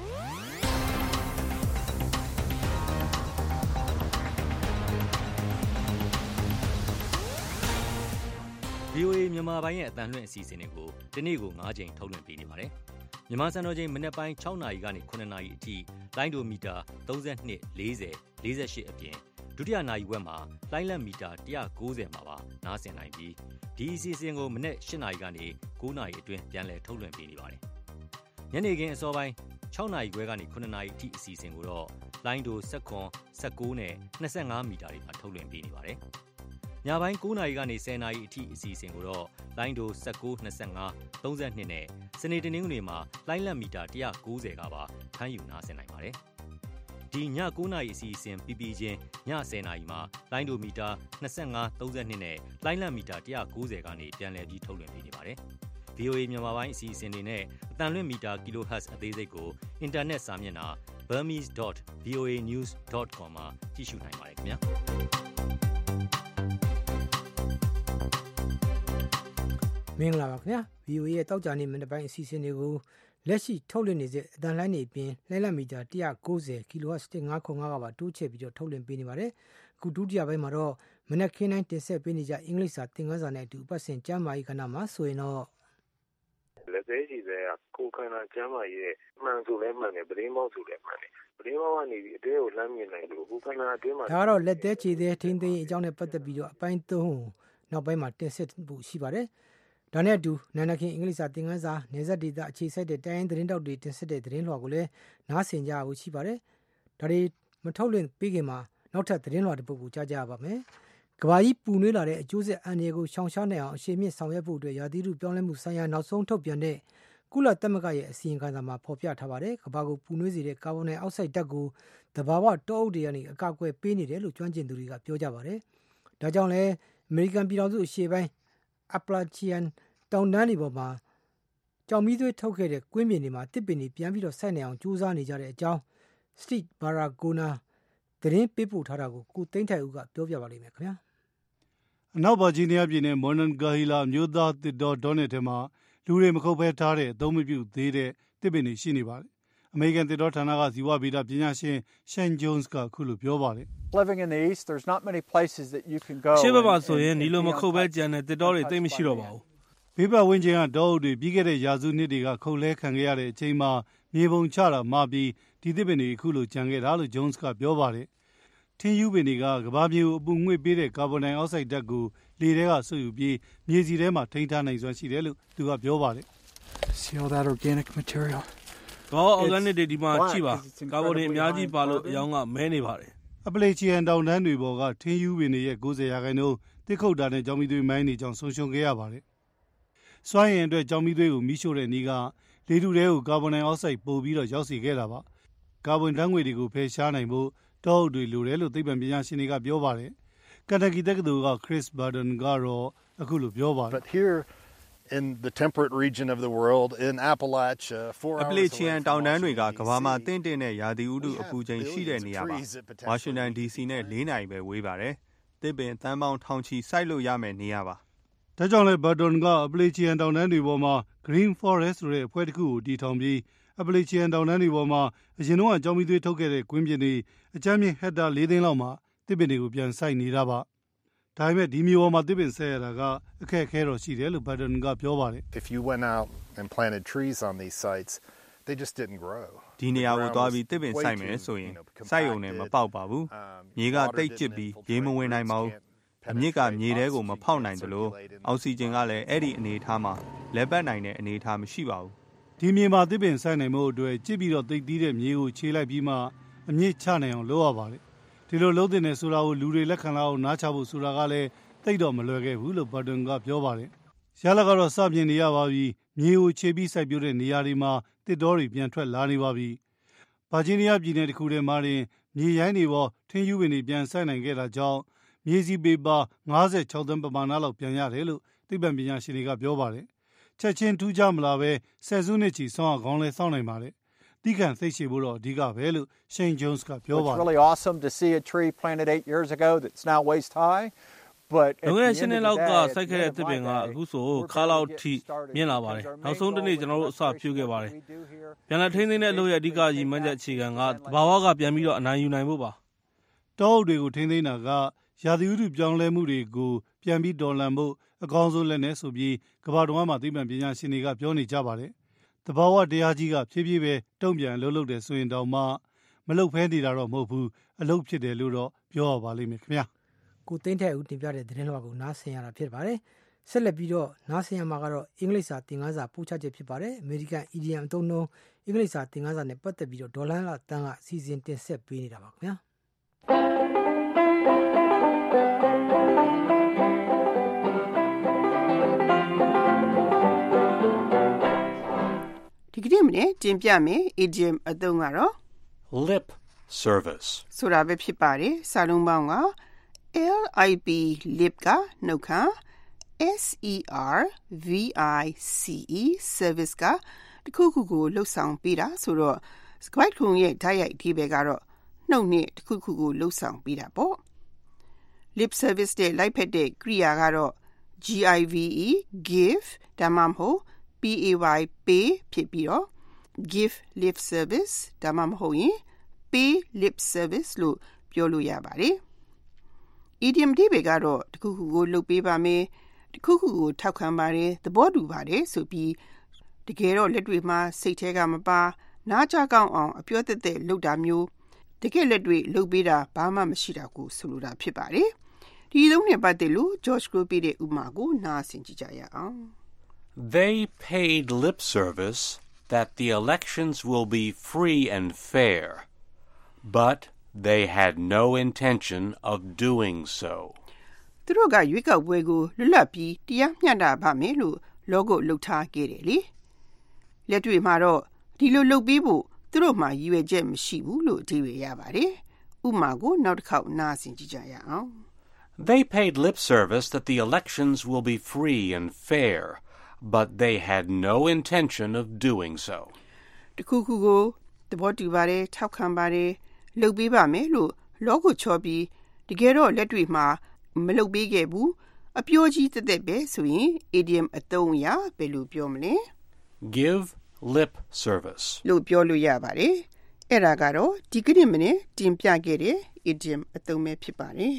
ဗီအိုအေ မြန်မာပိုင်းရဲ့အသံလွှင့်အစီအစဉ်တွေကိုဒီနေ့ကိုnineကြိမ်ထုတ်လွှင့်ပေးနေပါတယ်။မြန်မာစံတော်ချိန်မနေ့ပိုင်းsixနာရီကနေnineနာရီအထိလိုင်းဒိုမီတာthirty-two, forty, forty-eightအပြင်ဒုတိယနာရီဝက်မှာလိုင်းလက်မီတာone ninetyမှာပါနားဆင်နိုင်ပြီးဒီအစီအစဉ်ကိုမနေ့eightနာရီကနေnineနာရီအတွင်းပြန်လည်ထုတ်လွှင့်ပေးနေပါတယ်။ညနေခင်းအစောပိုင်းsixနာရီခွဲကနေnineနာရီအထိအစီအစဉ်ကိုတော့လိုင်းဒိုnineteen, nineteenနဲ့twenty-fiveမီတာတွေမှာထုတ်လွှင့်ပေးနေပါတယ်။ညပိုင်း၉နာရီကနေ၁၀နာရီအထိအစီအစဉ်ကိုတော့လိုင်းဒို၁၉ ၂၅ ၃၂နဲ့စနေတနင်္ဂနွေမှာလိုင်းလက်မီတာ၁၉၀ကပါဖမ်းယူနားဆင်နိုင်ပါတယ်။ဒီည၉နာရီအစီအစဉ်ပြီးပြီးချင်းည၁၀နာရီမှာလိုင်းဒိုမီတာ၂၅ ၃၂နဲ့လိုင်းလက်မီတာ၁၉၀ကနေပြန်လည်ပြီးထုတ်လွှင့်ပေးနေပါတယ်။ ဗွီအိုအေ မြန်မာပိုင်းအစီအစဉ်တွေနဲ့အတန်လွင့်မီတာ kilohertz အသေးစိတ်ကိုအင်တာနက်စာမျက်နှာ burmese dot v o a news dot com မှာကြည့်ရှုနိုင်ပါတယ်ခင်ဗျာမင်္ဂလာပါခင်ဗျာ ဗွီအိုအေ ရဲ့တောက်ကြနေမနေ့ပိုင်းအစီအစဉ်တွေကိုလက်ရှိထုတ်လွှင့်နေတဲ့အတန်လိုင်းတွေအပြင်လိုင်းလက်မီတာ၁၉၀ kilohertz ၁၅ခု၅ကပါတိုးချဲ့ပြီးတော့ထုတ်လွှင့်ပေးနေပါတယ်အခုဒုတိယပိုင်းမှာတော့မနေ့ခင်းတိုင်းတင်ဆက်ပေးနေကြအင်္ဂလိပ်စာသင်ခန်းစာနဲ့အတူအပတ်စဉ်ကျမ်းမာရေးကဏ္ဍမှာဆိုရင်တော့လက်သေးကြီးပဲကိုခန္ဓာကျမ်းမာရေးရဲ့မှန်ဆိုလဲမှန်တယ်ပရင်းပေါက်ဆိုလဲမှန်တယ်ပရင်းပေါက်ကနေပြီးအတွင်းကိုလှမ်းမြင်နိုင်လို့ကိုခန္ဓာအတွင်းမှာဒါကတော့လက်သေးခြေသေးထိန်းသိမ်းအကြောင်းနဲ့ပတ်သက်ပြီးတော့အပိုင်း၃ကိုနောက်ပိုင်းမှာတင်ဆက်ဖို့ရှိပါတယ်ဒါနဲ့အတူနာနာခင်အင်္ဂလိပ်စာသင်ခန်းစာနေဆက်ဒေတာအခြေစိုက်တဲ့တိုင်းသတင်းတောက်တွေတင်ဆက်တဲ့သတင်းလွှာကိုလည်းနားဆင်ကြဖို့ရှိပါတယ်ဒါတွေမထုတ်လွှင့်ပေးခင်မှာနောက်ထပ်သတင်းလွှာတစ်ပုဒ်ကိုကြားကြရပါမယ်ကဘာကြီးပူနွေးလာတဲ့အကျိုးဆက်အန္တရာယ်ကိုရှောင်ရှားနိုင်အောင်အရှိန်မြင့်ဆောင်ရွက်ဖို့အတွက်ရာသီဥတုပြောင်းလဲမှုဆိုင်ရာနောက်ဆုံးထုတ်ပြန်တဲ့ကုလသမဂ္ဂရဲ့အစီရင်ခံစာမှာဖော်ပြထားပါတယ်ကဘာကိုပူနွေးစေတဲ့ကာဗွန်ဒိုင်အောက်ဆိုက်ဓာတ်ကိုသဘာဝတောအုပ်တွေကနေအကာအကွယ်ပေးနေတယ်လို့ကျွမ်းကျင်သူတွေကပြောကြပါတယ်ဒါကြောင့်လည်းအမေရိကန်ပြည်ထောင်စုအရှေ့ပိုင်း Appalachian တောင်တန်းတွေပေါ်မှာကြောင်မီးသွေးထုတ်ခဲ့တဲ့ကွင်းပြင်တွေမှာတစ်ပင်တွေပြန်ပြီးတော့စိုက်နေအောင်ကြိုးစားနေကြတဲ့အကြောင်း Steve Baragona သတင်းပေးပို့ထားတာကိုကိုသိန်းထိုင်ဦးကပြောပြပါလိမ့်မယ်ခင်ဗျာအနောက်ဗာဂျီးနီးယားပြည်နယ်မော်နန်ဂါဟီလာမြို့သားတစ်တော်ဒေါနယ်ထဲမှာလူတွေမခုတ်ဖဲထားတဲ့အသုံးမပြုသေးတဲ့တစ်ပင်တွေရှိနေပါတယ်အမေရိကန်တစ်တော်ဌာနကဇီဝဗေဒပညာရှင် Shane Jones ကအခုလိုပြောပါတယ် Living in the east there's not many places that you can go ရှေ့ဘက်မှာဆိုရင်ဒီလိုမခုတ်ဖဲကြံတဲ့တစ်တော်တွေသိမရှိတော့ပါဘူးဘေးပတ်ဝန်းကျင်ကတောအုပ်တွေပြီးခဲ့တဲ့ရာစုနှစ်တွေကခုတ်လဲခံခဲ့ရတဲ့အချိန်မှာမြေပုံချတာမှပြီးဒီသစ်ပင်တွေအခုလိုကြံခဲ့တာလို့ Jones ကပြောပါတယ်ထင်းယူပင်တွေကကဘာမြေကိုအပူငွေ့ပေးတဲ့ကာဗွန်ဒိုင်အောက်ဆိုက်ဓာတ်ကိုလေထဲကဆွတ်ယူပြီးမြေစီထဲမှာထိန်းထားနိုင်စွမ်းရှိတယ်လို့သူကပြောပါတယ် See all that organic material ကော organic တွေဒီမှာကြည့်ပါကာဗွန်ဒိုင်အများကြီးပါလို့အယောင်ကမဲနေပါတယ်အပလေချီယန်တောင်တန်းတွေပေါ်ကထင်းယူပင်တွေရဲ့၉၀ရာခိုင်နှုန်းတစ်ခုတ်တာနဲ့ကြောင်မီသွေးမိုင်းနေကြောင်းဆုံးရှုံးခဲ့ရပါတယ်စွမ်းရည်အတွက်ကြောင်မီသွေးကိုမီးရှို့တဲ့နည်းကလေထုထဲကိုကာဗွန်ဒိုင်အောက်ဆိုက်ပို့ပြီးတော့ရောက်စေခဲ့တာပါကာဗွန်ဓာတ်ငွေ့တွေကိုဖယ်ရှားနိုင်ဖို့တောအုပ်တွေလိုတယ်လို့သိပ္ပံပညာရှင်တွေကပြောပါတယ်ကန်တကီတက္ကသိုလ်က Chris Burden ကတော့အခုလိုပြောပါတယ် But here in the temperate region of the world in Appalachia four hours Appalachian တောင်တန်းတွေကကမ္ဘာမှာတင့်တင့်တဲ့ရာသီဥတုအပူချိန်ရှိတဲ့နေရာပါဝါရှင်တန် ဒီစီ နဲ့၄နာရီပဲဝေးပါတယ်တစ်ပင်သန်းပေါင်းထောင်ချီစိုက်လို့ရမယ်နေရာပါဒါကြောင့်လဲ Burden က Appalachian တောင်တန်းတွေပေါ်မှာ Green Forest ဆိုတဲ့အဖွဲ့တစ်ခုကိုတည်ထောင်ပြီး Appalachian တောင်တန်းတွေပေါ်မှာအရင်တော့ကြောင်မီသွေးထုတ်ခဲ့တဲ့ကွင်းပြင်တွေအကြမ်းမြင့်ဟက်တာ၄သိန်းလောက်မှာတစ်ပင်တွေကိုပြန်စိုက်နေတာပါဒါပေမဲ့ဒီမျိုးပေါ်မှာတစ်ပင်ဆက်ရတာကအခက်အခဲတော့ရှိတယ်လို့ Burden ကပြောပါတယ် If you went out and planted trees on these sites they just didn't grow ဒီနေရာကိုသွားပြီးတစ်ပင်စိုက်မယ်ဆိုရင်စိုက်ုံနဲ့မပေါက်ပါဘူးမြေကတိတ်ကျစ်ပြီးရေမဝင်နိုင်ပါဘူးအမြစ်ကမြေထဲကိုမဖောက်နိုင်သလိုအောက်ဆီဂျင်ကလည်းအဲ့ဒီအနေအထားမှာလက်ပတ်နိုင်တဲ့အနေအထားမရှိပါဘူးဒီမြေမှာတစ်ပင်စိုက်နိုင်မှုအတွက်ကြစ်ပြီးတော့တိတ်တီးတဲ့မြေကိုခြေလိုက်ပြီးမှအမြစ်ချနိုင်အောင်လုပ်ရပါတယ်ဒီလိုလုပ်တဲ့ဆိုတာကိုလူတွေလက်ခံလာအောင်နားချဖို့ဆိုတာကလည်းတိတ်တော့မလွယ်ခဲ့ဘူးလို့ Burden ကပြောပါတယ်ရလကတော့စပြင်နေရပါပြီမြေကိုခြေပြီးစိုက်ပျိုးတဲ့နေရာတွေမှာတစ်တော်တွေပြန်ထွက်လာနေပါပြီဗာဂျီးနီးယားပြည်နယ်တစ်ခုထဲမှာတင်မြေရိုင်းတွေပေါ်ထင်းယူပင်တွေပြန်စိုက်နိုင်ခဲ့တာကြောင့်မြေစီပေပါ၅၆သန်းပမာဏလောက်ပြန်ရတယ်လို့သိပ္ပံပညာရှင်တွေကပြောပါတယ်ချက်ချင်းထူးခြားမလာပဲဆယ်စုနှစ်ချီဆောင်းအောင်လဲစောင့်နိုင်ပါတယ်တိခံသိရှိဖို့တော့အဓိကပဲလို့ Shane Jones ကပြောပါတယ် It's really awesome to see a tree planted eight years ago that's now waist high but လုံခဲ့ရှင်းနှစ်လောက်ကစိုက်ခဲ့တဲ့တစ်ပင်ကအခုဆိုခါလောက်ထိမြင့်လာပါတယ်နောက်ဆုံးတစ်နေ့ကျွန်တော်တို့အစပြုခဲ့ပါတယ်ပြန်လာထိန်းသိမ်းတဲ့အလုပ်ရဲ့အဓိကရည်မှန်းချက်အခြေခံကတဘာဝကပြန်ပြီးတော့အနိုင်ယူနိုင်ဖို့ပါတောအုပ်တွေကိုထိန်းသိမ်းတာကရာသီဥတုပြောင်းလဲမှုတွေကိုပြန်ပြီးတော်လှန်ဖို့အကောင်းဆုံးလက်နဲ့ဆိုပြီးကမ္ဘာတော်မှာသိပ္ပံပညာရှင်တွေကပြောနေကြပါတယ်တဘာဝတရားကြီးကဖြည်းဖြည်းပဲတုံ့ပြန်လှုပ်လှုပ်တယ်ဆိုရင်တောင်မှမလှုပ်ဖဲနေတာတော့မဟုတ်ဘူးအလုပ်ဖြစ်တယ်လို့တော့ပြောရပါလိမ့်မယ်ခင်ဗျာကိုသိန်းထိုက်ဦးတင်ပြတဲ့သတင်းလွှာကိုနားဆင်ရတာဖြစ်ပါတယ်ဆက်လက်ပြီးတော့နားဆင်ရမှာကတော့အင်္ဂလိပ်စာသင်ခန်းစာပို့ချချက်ဖြစ်ပါတယ်အမေရိကန် idiom အသုံးနှုန်းအင်္ဂလိပ်စာသင်ခန်းစာနဲ့ပတ်သက်ပြီးတော့ဒေါ်လာတန်းကအစီအစဉ်တင်ဆက်ပေးနေတာပါခင်ဗျာကနေ့မနေ့တင်ပြမယ် idiom အသုံးကတော့ lip service ဆိုတာပဲဖြစ်ပါတယ်စာလုံးပေါင်းက lip lip ကနှုတ်ခမ်း service service ကတခုခုကိုလှုပ်ဆောင်ပေးတာဆိုတော့ squid ခုံရဲ့ဓာတ်ရိုက်အဓိပ္ပာယ်ကတော့နှုတ်နဲ့တခုခုကိုလှုပ်ဆောင်ပေးတာပေါ့ lip service တဲ့လိုက်ဖက်တဲ့ကရိယာကတော့ give give ဒါမှမဟုတ် pay pay ဖြစ်ပြီးတော့ give lip service ဒါမှမဟုတ်ရင် pay lip service လို့ပြောလို့ရပါတယ် idiom ဒီပဲကတော့တခုခုကိုလုပ်ပေးပါမယ်တခုခုကိုထောက်ခံပါတယ်သဘောတူပါတယ်ဆိုပြီးတကယ်တော့လက်တွေမှာစိတ်ထဲကမပါနားကြကောင်းအောင်အပြောသက်သက်လုပ်တာမျိုးတကယ်လက်တွေလုပ်ပေးတာဘာမှမရှိတာကိုဆိုလိုတာဖြစ်ပါတယ်ဒီလုံးနဲ့ပတ်သက်လို့ George Group ရဲ့ဥပမာကိုနားဆင်ကြည့်ကြရအောင် They paid lip service that the elections will be free and fair, but they had no intention of doing so. သူတို့ကရွေးကောက်ပွဲကိုလွတ်လပ်ပြီးတရားမျှတပါမယ်လို့လောကလှုပ်ထားခဲ့တယ်လေလက်တွေ့မှာတော့ဒီလိုလုပ်ပြီးဖို့သူတို့မှရည်ရွယ်ချက်မရှိဘူးလို့အဓိပ္ပာယ်ရပါတယ်ဥပမာကိုနောက်တစ်ခေါက်နားဆင်ကြည့်ကြရအောင် They paid lip service that the elections will be free and fair, but they had no intention of doing so. တခုခုကိုသဘောတူပါတယ်ထောက်ခံပါတယ်လုပ်ပေးပါမယ်လို့လောကချောပြီးတကယ်တော့လက်တွေ့မှာမလုပ်ပေးခဲ့ဘူးအပြောကြီးတက်တက်ပဲဆိုရင် idiom အသုံးအရဘယ်လိုပြောမလဲ Give lip service လို့ပြောလို့ရပါတယ်အဲ့ဒါကတော့ဒီကနေ့မနေ့တင်ပြခဲ့တဲ့ idiom အသုံးပဲဖြစ်ပါတယ်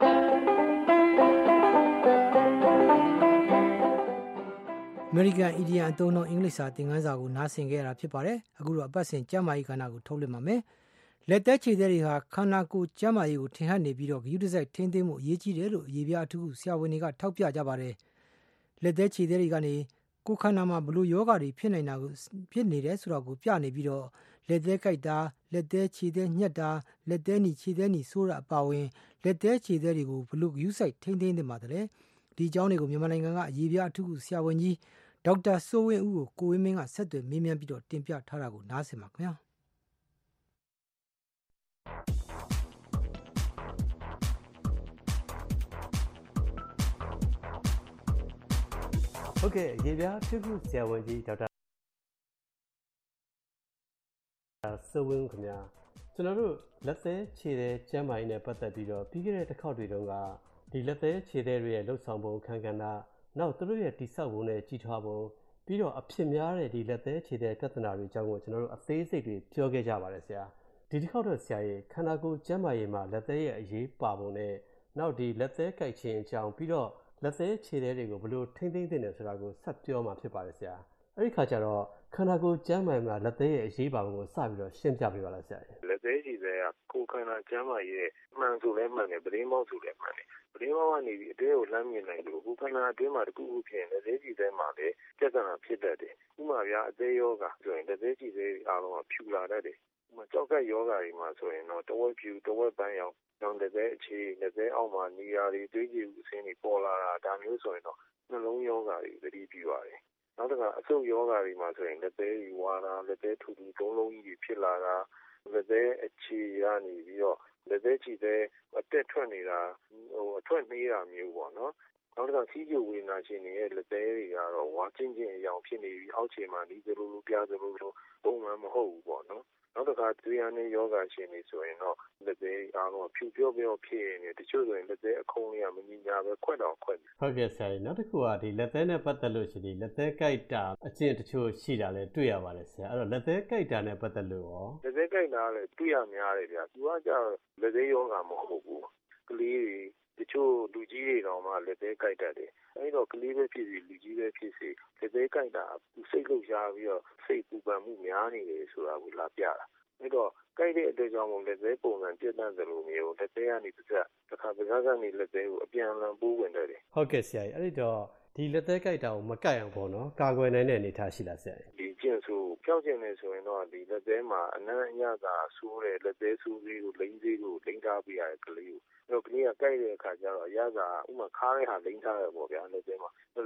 American idiom အသုံးတော့အင်္ဂလိပ်စာသင်ခန်းစာကိုနားဆင်ခဲ့ရတာဖြစ်ပါတယ်အခုတော့အပတ်စဉ်ကျမ်းမာရေးကဏ္ဍကိုထုတ်လွှင့်ပါမယ်လက်သက်ခြေသက်တွေဟာခန္ဓာကိုယ်ကျန်းမာရေးကိုထင်ဟပ်နေပြီးတော့ဂရုတစိုက်ထိန်းသိမ်းမှုအရေးကြီးတယ်လို့အရေးပြအထူးဆရာဝန်တွေကထောက်ပြကြပါတယ်လက်သက်ခြေသက်တွေကနေကိုယ်ခန္ဓာမှာဘလို့ယောဂတွေဖြစ်နေတာကိုဖြစ်နေတယ်ဆိုတာကိုပြနေပြီးတော့လက်သက်ကြိုက်တာလက်သက်ခြေသက်ညှက်တာလက်သက်နီခြေသက်နီဆိုးတာအပါဝင်လက်သက်ခြေသက်တွေကိုဘလို့ဂရုစိုက်ထိန်းသိမ်းနေပါတယ်ဒီအကြောင်းတွေကိုမြန်မာနိုင်ငံကအရေးပြအထူးဆရာဝန်ကြီးဒေါက်တာစိုးဝင်းဦးကိုကိုဝင်းမင်းကဆက်သွယ်မေးမြန်းပြီးတော့တင်ပြထားတာကိုနားဆင်ပါခင်ဗျာဟုတ်ကဲ့ရေပြားဖြစ်ခုဆရာဝန်ကြီးဒေါက်တာစိုးဝင်းခင်ဗျာကျွန်တော်တို့လက်သေးခြေသေးကျမ်းမာရေးနဲ့ပတ်သက်ပြီးတော့ပြီးခဲ့တဲ့တစ်ခေါက်တွေတုန်းကဒီလက်သေးခြေသေးတွေရဲ့လှုပ်ဆောင်ပုံခံကဏ္ဍနောက်သူတို့ရဲ့တိဆောက်ပုံနဲ့ကြီးထွားပုံပြီးတော့အဖြစ်များတဲ့ဒီလက်သေးခြေသေးပြဿနာတွေအကြောင်းကိုကျွန်တော်တို့အသေးစိတ်တွေပြောခဲ့ကြပါတယ်ဆရာဒီတစ်ခေါက်တော့ဆရာရဲ့ခန္ဓာကိုယ်ကျန်းမာရေးမှာလက်သေးရဲ့အရေးပါပုံနဲ့နောက်ဒီလက်သေးကြိုက်ခြင်းအကြောင်းပြီးတော့လက်သေးခြေသေးတွေကိုဘယ်လိုထိမ့်သိမ့်သင့်တယ်ဆိုတာကိုဆက်ပြောမှာဖြစ်ပါတယ်ဆရာအဲ့ဒီခါကျတော့ခန္ဓာကိုယ်ကျန်းမာရေးမှာလက်သေးရဲ့အရေးပါပုံကိုစပြီးတော့ရှင်းပြပေးပါလားဆရာလက်သေးခြေသေးကကိုယ်ခန္ဓာကျန်းမာရေးရဲ့မှန်ဆိုလဲမှန်တယ်ပရင်းပေါက်ဆိုလဲမှန်တယ်ပရင်းပေါက်ကနေပြီးအတွင်းကိုလှမ်းမြင်နိုင်လို့ကိုယ်ခန္ဓာအတွင်းမှာတခုခုဖြစ်ရင်လက်သေးခြေသေးမှာလည်းပြဿနာဖြစ်တတ်တယ်ဥပမာပြအသေးယောဂဆိုရင်လက်သေးခြေသေးအားလုံးကဖြူလာတတ်တယ်ဥပမာကြောက်ကယောဂတွေမှာဆိုရင်တော့တဝက်ဖြူတဝက်ပန်းရောင်ကြောင့်လက်သေးအခြေလက်သေးအောက်မှာနေရာတွေတွေးကြည့်ဦးစင်းတွေပေါ်လာတာဒါမျိုးဆိုရင်တော့နှလုံးယောဂတွေသတိပြုရတယ်နောက်တစ်ခါအဆုတ်ယောဂတွေမှာဆိုရင်လက်သေးဝါတာလက်သေးထူထူသုံးလုံးကြီးဖြစ်လာတာလက်သေးအခြေရနေပြီးတော့လက်သေးချီသေးအတက်ထွက်နေတာဟိုအထွက်နှေးတာမျိုးပေါ့နော်နောက်တစ်ခါစီးကျူဝေဒနာရှင်တွေရဲ့လက်သေးတွေကတော့ဝါချင်းချင်းအယောင်ဖြစ်နေပြီးအောက်ခြေမှာဒီလိုလိုပြားသလိုလိုပုံမှန်မဟုတ်ဘူးပေါ့နော်နောက်တစ်ခါသွေးရမ်းယောဂရှင်တွေဆိုရင်တော့လက်သေးအားလုံးဖြူပြော့ပြော့ဖြစ်နေတချို့ဆိုရင်လက်သေးအခုံးလေးကမညီညာပဲခွက်တော့ခွက်ဟုတ်ကဲ့ဆရာနောက်တစ်ခုကဒီလက်သေးနဲ့ပတ်သက်လို့ရှိရင်လက်သေးကြိုက်တာအကျင့်တချို့ရှိတာလည်းတွေ့ရပါတယ်ဆရာအဲ့တော့လက်သေးကြိုက်တာနဲ့ပတ်သက်လို့ရောလက်သေးကြိုက်တာလည်းတွေ့ရများတယ်ဗျာသူကကြာလက်သေးယောဂမဟုတ်ဘူးကလေးတွေတချို့လူကြီးတွေတောင်မှလက်သေးကြိုက်တတ်တယ်အဲ့တော့ကလေးပဲဖြစ်စီလူကြီးပဲဖြစ်စီလက်သေးကြိုက်တာစိတ်လှုပ်ရှားပြီးတော့စိတ်ပူပန်မှုများနေတယ်ဆိုတာကိုလာပြတာအဲ့တော့ကြိုက်တဲ့အတွက်ကြောင့်မို့လက်သေးပုံစံပြတ်တတ်တယ်လို့မျိုးလက်သေးကနေတစ်ချက်တစ်ခါတစ်ခါကနေလက်သေးကိုအပြန်အလှန်ပိုးဝင်တယ်ဟုတ်ကဲ့ဆရာကြီးအဲ့ဒီတော့ဒီလက်သေးကြိုက်တာကိုမကြိုက်အောင်ပေါ့နော်ကာကွယ်နိုင်တဲ့အနေအထားရှိလားဆရာကြီးဒီကျင့်ဆိုဖြောက်ကျင်နေဆိုရင်တော့ဒီလက်သေးမှာအနံ့အရသာဆိုးတဲ့လက်သေးဆိုးသေးကိုလိမ့်သေးကိုလိမ့်ထားပေးရတဲ့ကလေးကိုအဲ့တော့ကလေးကကြိုက်တဲ့အခါကျတော့အရသာဥမာခါးတဲ့ဟာလိမ့်ထားရပေါ့ဗျာလက်သေးမှာလက်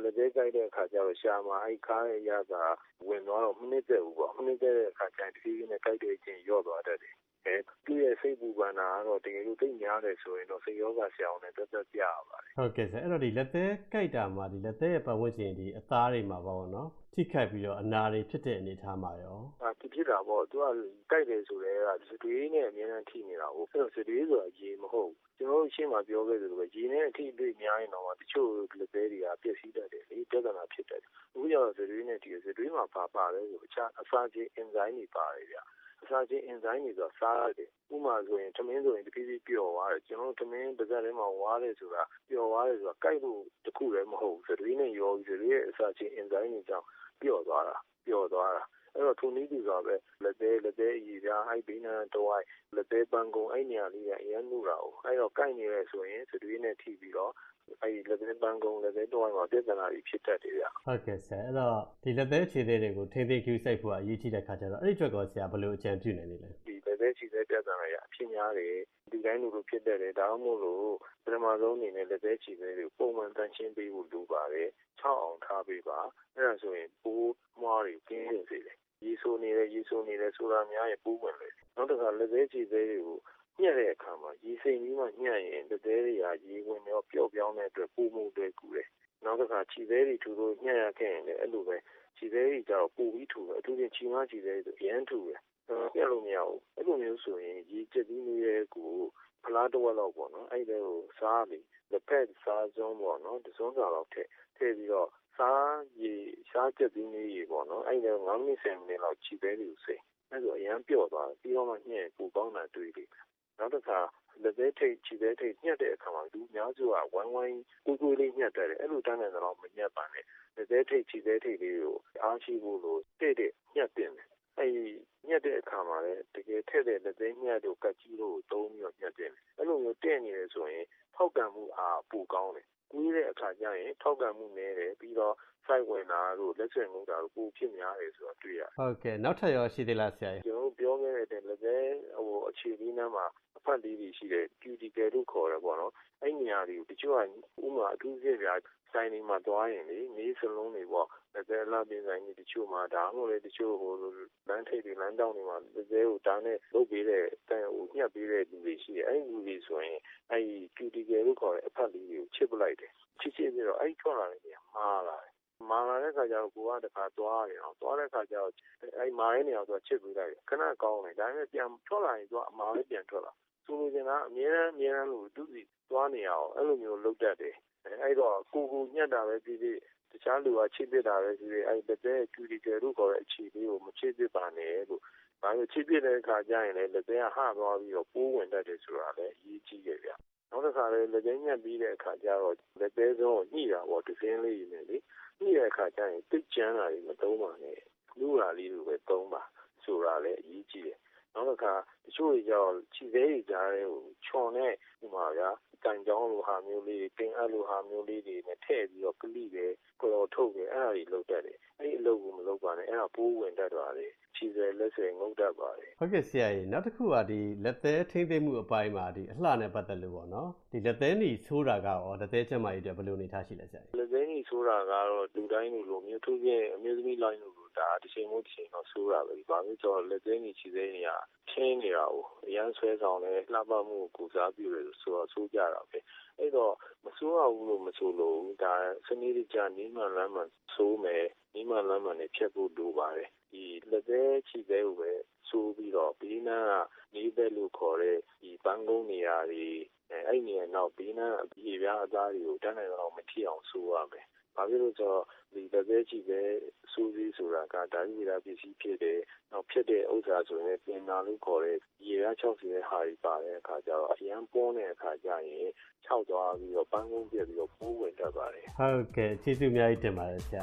လက်သေးကြိုက်တဲ့အခါကျတော့ရှာမှာအဲ့ခါရရတာဝင်သွားတော့မနစ်တဲ့ဘူးပေါ့မနစ်တဲ့အခါကျရင်တတိယနဲ့ကြိုက်တဲ့အချင်းရော့သွားတတ်တယ်အဲသူ့ရဲ့စိတ်ပူပန်တာကတော့တကယ်လို့သိများတယ်ဆိုရင်တော့စိတ်ယောဂဆရာအောင်နဲ့တက်တက်ပြရပါတယ်ဟုတ်ကဲ့ဆရာအဲ့တော့ဒီလက်သေးကြိုက်တာမှာဒီလက်သေးရဲ့ပတ်ဝန်းကျင်ဒီအသားတွေမှာပေါ့နော်ထိခိုက်ပြီးတော့အနာတွေဖြစ်တဲ့အနေအထားမှာရောအာဖြစ်တာပေါ့သူကကြိုက်တယ်ဆိုတော့ကစတွေးနဲ့အများနဲ့ထိနေတာဟုတ်အဲ့တော့စတွေးဆိုတာရေမဟုတ်ကျွန်တော်တို့ရှင်းမှာပြောခဲ့သလိုပဲရေနဲ့အထိတွေ့များရင်တော့တချို့လက်သေးတွေကပြည့်စည်တတ်တယ်လေပြဿနာဖြစ်တတ်တယ်အခုကျတော့စတွေးနဲ့ဒီစတွေးမှာပါပါတယ်ဆိုအခြားအစာချင်း enzyme တွေပါတယ်ဗျအစာချင်း enzyme တွေဆိုစားရတယ်ဥမာဆိုရင်သမင်းဆိုရင်တဖြည်းဖြည်းပျော်သွားတယ်ကျွန်တော်သမင်းတစ်စက်ထဲမှာဝါးတယ်ဆိုတာပျော်သွားတယ်ဆိုတာကြိုက်လို့တခုလည်းမဟုတ်စတွေးနဲ့ရောစတွေးရဲ့အစာချင်း enzyme တွေကြောင့်ပျော်သွားတာပျော်သွားတာအဲ့တော့ထိုနည်းတူစွာပဲလက်သေးလက်သေးအည်ပြားအဲ့ဘိန်းနဲ့တော့လက်သေးပန်းကုံအဲ့နေရာလေးကအရင်မှုတာ哦အဲ့တော့ကိုက်နေရဲဆိုရင်စတွေးနဲ့ထိပြီးတော့အဲ့လက်သေးပန်းကုံလက်သေးတော့မှာပြဿနာတွေဖြစ်တတ်တယ်ဗျဟုတ်ကဲ့ဆရာအဲ့တော့ဒီလက်သေးခြေသေးတွေကိုထိမ့်သိမ်းကျူးစိုက်ဖို့အရေးကြီးတဲ့ခါကျတော့အဲ့ဒီအတွက်ကောဆရာဘယ်လိုအကြံပြုနိုင်လဲဒီလက်သေးခြေသေးပြဿနာရအဖြစ်များတယ်ဒီတိုင်းလိုလိုဖြစ်တတ်တယ်ဒါမှမဟုတ်လို့ပထမဆုံးအနေနဲ့လက်သေးခြေသေးတွေပုံမှန်တန်ရှင်းပေးဖို့လိုပါတယ်၆အောင်ထားပေးပါအဲ့ဒါဆိုရင်ပိုးမွားတွေကင်းနေစေတယ်ရေဆိုးနေတယ်ရေဆိုးနေတယ်ဆိုတာများရင်ပိုးဝင်လေနောက်တစ်ခါလက်သေးခြေသေးတွေကိုညှက်တဲ့အခါမှာရေစိမ်ကြီးမှညှက်ရင်လက်သေးတွေကရေဝင်တော့ပျော့ပြောင်းတဲ့အတွက်ပိုးမှုတွေကူတယ်နောက်တစ်ခါခြေသေးတွေထူလို့ညှက်ရခဲ့ရင်လည်းအဲ့လိုပဲခြေသေးတွေကျတော့ပိုပြီးထူတယ်အထူးဖြင့်ခြေမခြေသေးတွေရမ်းထူတယ်ပြက်လို့မရဘူးအဲ့လိုမျိုးဆိုရင်ရေကျက်ပြီးနေတဲ့ကိုဖလားတော့လောက်ပေါ့နော်အဲ့ဒါကိုစားပြီးလက်ဖက်စားစုံပေါ့နော်တစုံစာလောက်ထည့်ထည့်ပြီးတော့စားရေရှားကျက်ပြီးနေရေပေါ့နော်အဲ့ဒါငါးမိနစ်ဆယ်မိနစ်လောက်ခြေသေးတွေကိုစိအဲ့ဆိုအရန်ပျော့သွားပြီးတော့မှညှက်ပူကောင်းတာတွေ့လိမ့်မယ်နောက်တစ်ခါလက်သေးထိတ်ခြေသေးထိတ်ညှက်တဲ့အခါမှာလူများစုကဝိုင်းဝိုင်းကိုကိုလေးညှက်တယ်အဲ့လိုတန်းနေတော့မညှက်ပါနဲ့လက်သေးထိတ်ခြေသေးထိတ်လေးကိုအားရှိဖို့လို့တဲ့တဲ့ညှက်တင်တယ်အဲ့ညှက်တဲ့အခါမှာလည်းတကယ်ထက်တဲ့လက်သေးညှက်တို့ကတ်ကြီးတို့သုံးပြီးတော့ညှက်တင်တယ်အဲ့လိုမျိုးတဲ့နေတယ်ဆိုရင်ထောက်ကန်မှုအားပူကောင်းတယ်ကူးတဲ့အခါကျရင်ထောက်ကန်မှုနည်းတယ်ပြီးတော့စိုက်ဝင်တာတို့လက်ဆွဲငုံတာတို့ပူဖြစ်များတယ်ဆိုတော့တွေ့ရတယ်ဟုတ်ကဲ့နောက်ထပ်ရောရှိသေးလားဆရာကျွန်တော်ပြောခဲ့တဲ့လက်သေးဟိုအခြေလေးနားမှာအဖက်လေးတွေရှိတယ် cuticle လို့ခေါ်တယ်ပေါ့နော်အဲ့နေရာတွေကိုတချို့ကဥမာအထူးဖြစ်ပြဆိုင်နေမှာသွားရင်လေနေစလုံးတွေပေါ့လက်သေးလာပြင်ဆိုင်ကြီးတချို့မှာဒါမှမဟုတ်လေတချို့ဟိုလမ်းထိပ်တွေလမ်းတောင်းတွေမှာလက်သေးကိုဒါနဲ့လုပ်ပေးတဲ့တန်ဟိုညှက်ပေးတဲ့လူတွေရှိတယ်အဲ့ဒီလူတွေဆိုရင်အဲ့ cuticle လို့ခေါ်တဲ့အဖက်လေးတွေကိုချစ်ပလိုက်တယ်ချစ်ချစ်ပြီးတော့အဲ့ထွက်လာတဲ့နေရာမှားလာတယ်မာလာတဲ့ခါကျတော့ကိုကတခါသွားတယ်အောင်သွားတဲ့ခါကျတော့အဲ့မာရဲ့နေရာဆိုချစ်ပေးလိုက်တယ်ခဏကောင်းတယ်ဒါပေမဲ့ပြန်ထွက်လာရင်သူကအမာလေးပြန်ထွက်လာဆိုလိုချင်တာအများအားအများအားလို့သူစီသွားနေအောင်အဲ့လိုမျိုးလုပ်တတ်တယ်အဲ့တော့ကိုကိုညက်တာပဲပြီးပြီးတခြားလူကချစ်ပစ်တာပဲပြီးပြီးအဲ့တဲ့ cuticle လို့ခေါ်တဲ့အခြေလေးကိုမချစ်ပစ်ပါနဲ့လို့ဒါပေမဲ့ချစ်ပစ်တဲ့အခါကျရင်လည်းလက်သေးကဟသွားပြီးတော့ပိုးဝင်တတ်တယ်ဆိုတာလည်းအရေးကြီးတယ်ဗျနောက်တစ်ခါလည်းလက်သေးညက်ပြီးတဲ့အခါကျတော့လက်သေးစုံကိုညှိတာပေါ့ဒီစင်းလေးနေလေညှိတဲ့အခါကျရင်တိတ်ကျန်းတာတွေမသုံးပါနဲ့လူရာလေးတွေပဲသုံးပါဆိုတာလည်းအရေးကြီးတယ်နောက်တစ်ခါတချို့ကြောင့်ခြေသေးတွေကြားထဲကိုခြုံတဲ့ဥမာဗျာတန်ကြောင်းလိုဟာမျိုးလေးပင်အပ်လိုဟာမျိုးလေးတွေနဲ့ထည့်ပြီးတော့ကလိပဲကြော်ထုတ်တယ်အဲ့ဒါတွေလုပ်တတ်တယ်အဲ့ဒီအလုပ်ကိုမလုပ်ပါနဲ့အဲ့ဒါပိုးဝင်တတ်သွားတယ်ခြေသေးလက်ဆွဲငုတ်တတ်ပါတယ်ဟုတ်ကဲ့ဆရာကြီးနောက်တစ်ခုကဒီလက်သေးထိမ့်သိမ့်မှုအပိုင်းမှာဒီအလှနဲ့ပတ်သက်လို့ပေါ့နော်ဒီလက်သေးနီဆိုးတာကရောလက်သေးကျန်းမာရေးအတွက်ဘယ်လိုအနေထားရှိလဲဆရာကြီးလက်သေးနီဆိုးတာကတော့လူတိုင်းလိုမျိုးသူပြည့်အမျိုးသမီးလိုင်းလိုဒါတစ်ချိန်မို့တစ်ချိန်တော့ဆိုးတာပဲဒီဘာလို့ဆိုတော့လက်သေးနီခြေသေးနေရခင်းနေတာကိုအရန်ဆွဲဆောင်လဲလှပမှုကိုကုစားပြုတယ်ဆိုတော့ဆိုးကြတာပဲအဲ့တော့မဆိုးရဘူးလို့မဆိုလို့ဒါစနစ်တကျနီးမှန်လမ်းမှန်ဆိုးမယ်နီးမှန်လမ်းမှန်နဲ့ဖြတ်ဖို့လိုပါတယ်ဒီလက်သေးခြေသေးကိုပဲဆိုးပြီးတော့ဘေးနားကနေဘက်လို့ခေါ်တဲ့ဒီပန်းကုန်းနေရာတွေအဲ့နေရာနောက်ဘေးနားပြေပြားအသားတွေကိုတန်းနိုင်တော့မထီအောင်ဆိုးရမယ်ဘာဖြစ်လို့ဆိုတော့ဒီလက်သေးခြေသေးဆိုးပြီးဆိုတာကဓာတ်ရည်ဓာတ်ပစ္စည်းဖြစ်တယ်နောက်ဖြစ်တဲ့ဥစ္စာဆိုရင်ပြင်နာလို့ခေါ်တဲ့ရေရ၆၀ရဲ့ဟာတွေပါတဲ့အခါကျတော့အရန်ပွန်းတဲ့အခါကျရင်ခြောက်သွားပြီးတော့ပန်းကုန်းပြက်ပြီးတော့ပိုးဝင်တတ်ပါတယ်ဟုတ်ကဲ့ကျေးဇူးအများကြီးတင်ပါတယ်ဆရာ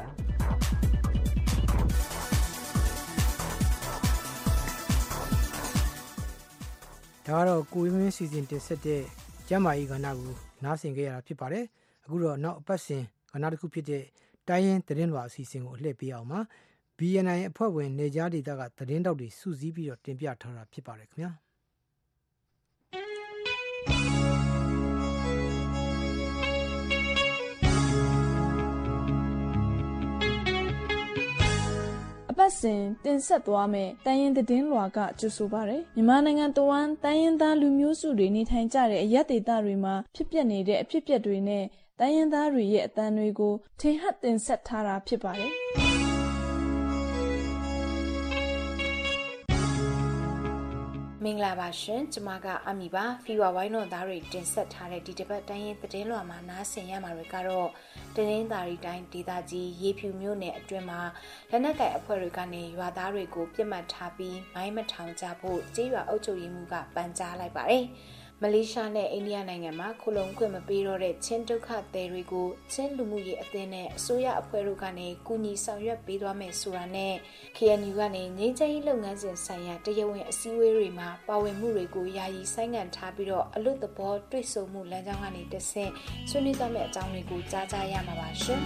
ဒါကတော့ကိုဝင်းမင်းစီစဉ်တင်ဆက်တဲ့ကျမ်းမာရေးကဏ္ဍကိုနားဆင်ကြရတာဖြစ်ပါတယ်အခုတော့နောက်အပတ်စဉ်ကဏ္ဍတစ်ခုဖြစ်တဲ့တိုင်းရင်းသတင်းလွှာအစီအစဉ်ကိုအလှည့်ပေးအောင်ပါ ဘီ အန် အိုင် အဖွဲ့ဝင်နေကြားဒေသကသတင်းတောက်တွေစုစည်းပြီးတော့တင်ပြထားတာဖြစ်ပါတယ်ခင်ဗျာပတ်စဉ်တင်ဆက်သွားမယ့်တိုင်းရင်းသတင်းလွှာကကြိုဆိုပါရယ်မြန်မာနိုင်ငံတဝန်းတိုင်းရင်းသားလူမျိုးစုတွေနေထိုင်ကြတဲ့အရပ်ဒေသတွေမှာဖြစ်ပျက်နေတဲ့အဖြစ်အပျက်တွေနဲ့တိုင်းရင်းသားတွေရဲ့အသံတွေကိုထင်ဟပ်တင်ဆက်ထားတာဖြစ်ပါတယ်မင်္ဂလာပါရှင်ကျမကအမီပါဖီဝါဝိုင်းတော်သားတွေတင်ဆက်ထားတဲ့ဒီတစ်ပတ်တိုင်းရင်သတင်းလွှာမှာနားဆင်ရမှာတွေကတော့တင်းသားရီတိုင်းဒေသကြီးရေဖြူမြို့နယ်အတွင်းမှာလက်နက်ကိုင်အဖွဲ့တွေကနေရွာသားတွေကိုပြစ်မှတ်ထားပြီးမိုင်းမထောင်ကြဖို့ကြေးရွာအုပ်ချုပ်ရေးမှူးကပန်ကြားလိုက်ပါတယ်မလေးရှားနဲ့အိန္ဒိယနိုင်ငံမှာခုလုံခွင့်မပေးတော့တဲ့ချင်းဒုက္ခသည်တွေကိုချင်းလူမှုရေးအသင်းနဲ့အစိုးရအဖွဲ့တို့ကနေကူညီဆောင်ရွက်ပေးသွားမယ်ဆိုတာနဲ့ K N U ကနေငြိမ်းချမ်းရေးလုပ်ငန်းစဉ်ဆိုင်ရာတရားဝင်အစည်းအဝေးတွေမှာပါဝင်မှုတွေကိုယာယီဆိုင်းငံ့ထားပြီးတော့အလို့သဘောတွေ့ဆုံမှုလမ်းကြောင်းကနေတဆင့်ဆွေးနွေးသွားမယ့်အကြောင်းတွေကိုကြားကြရမှာပါရှင်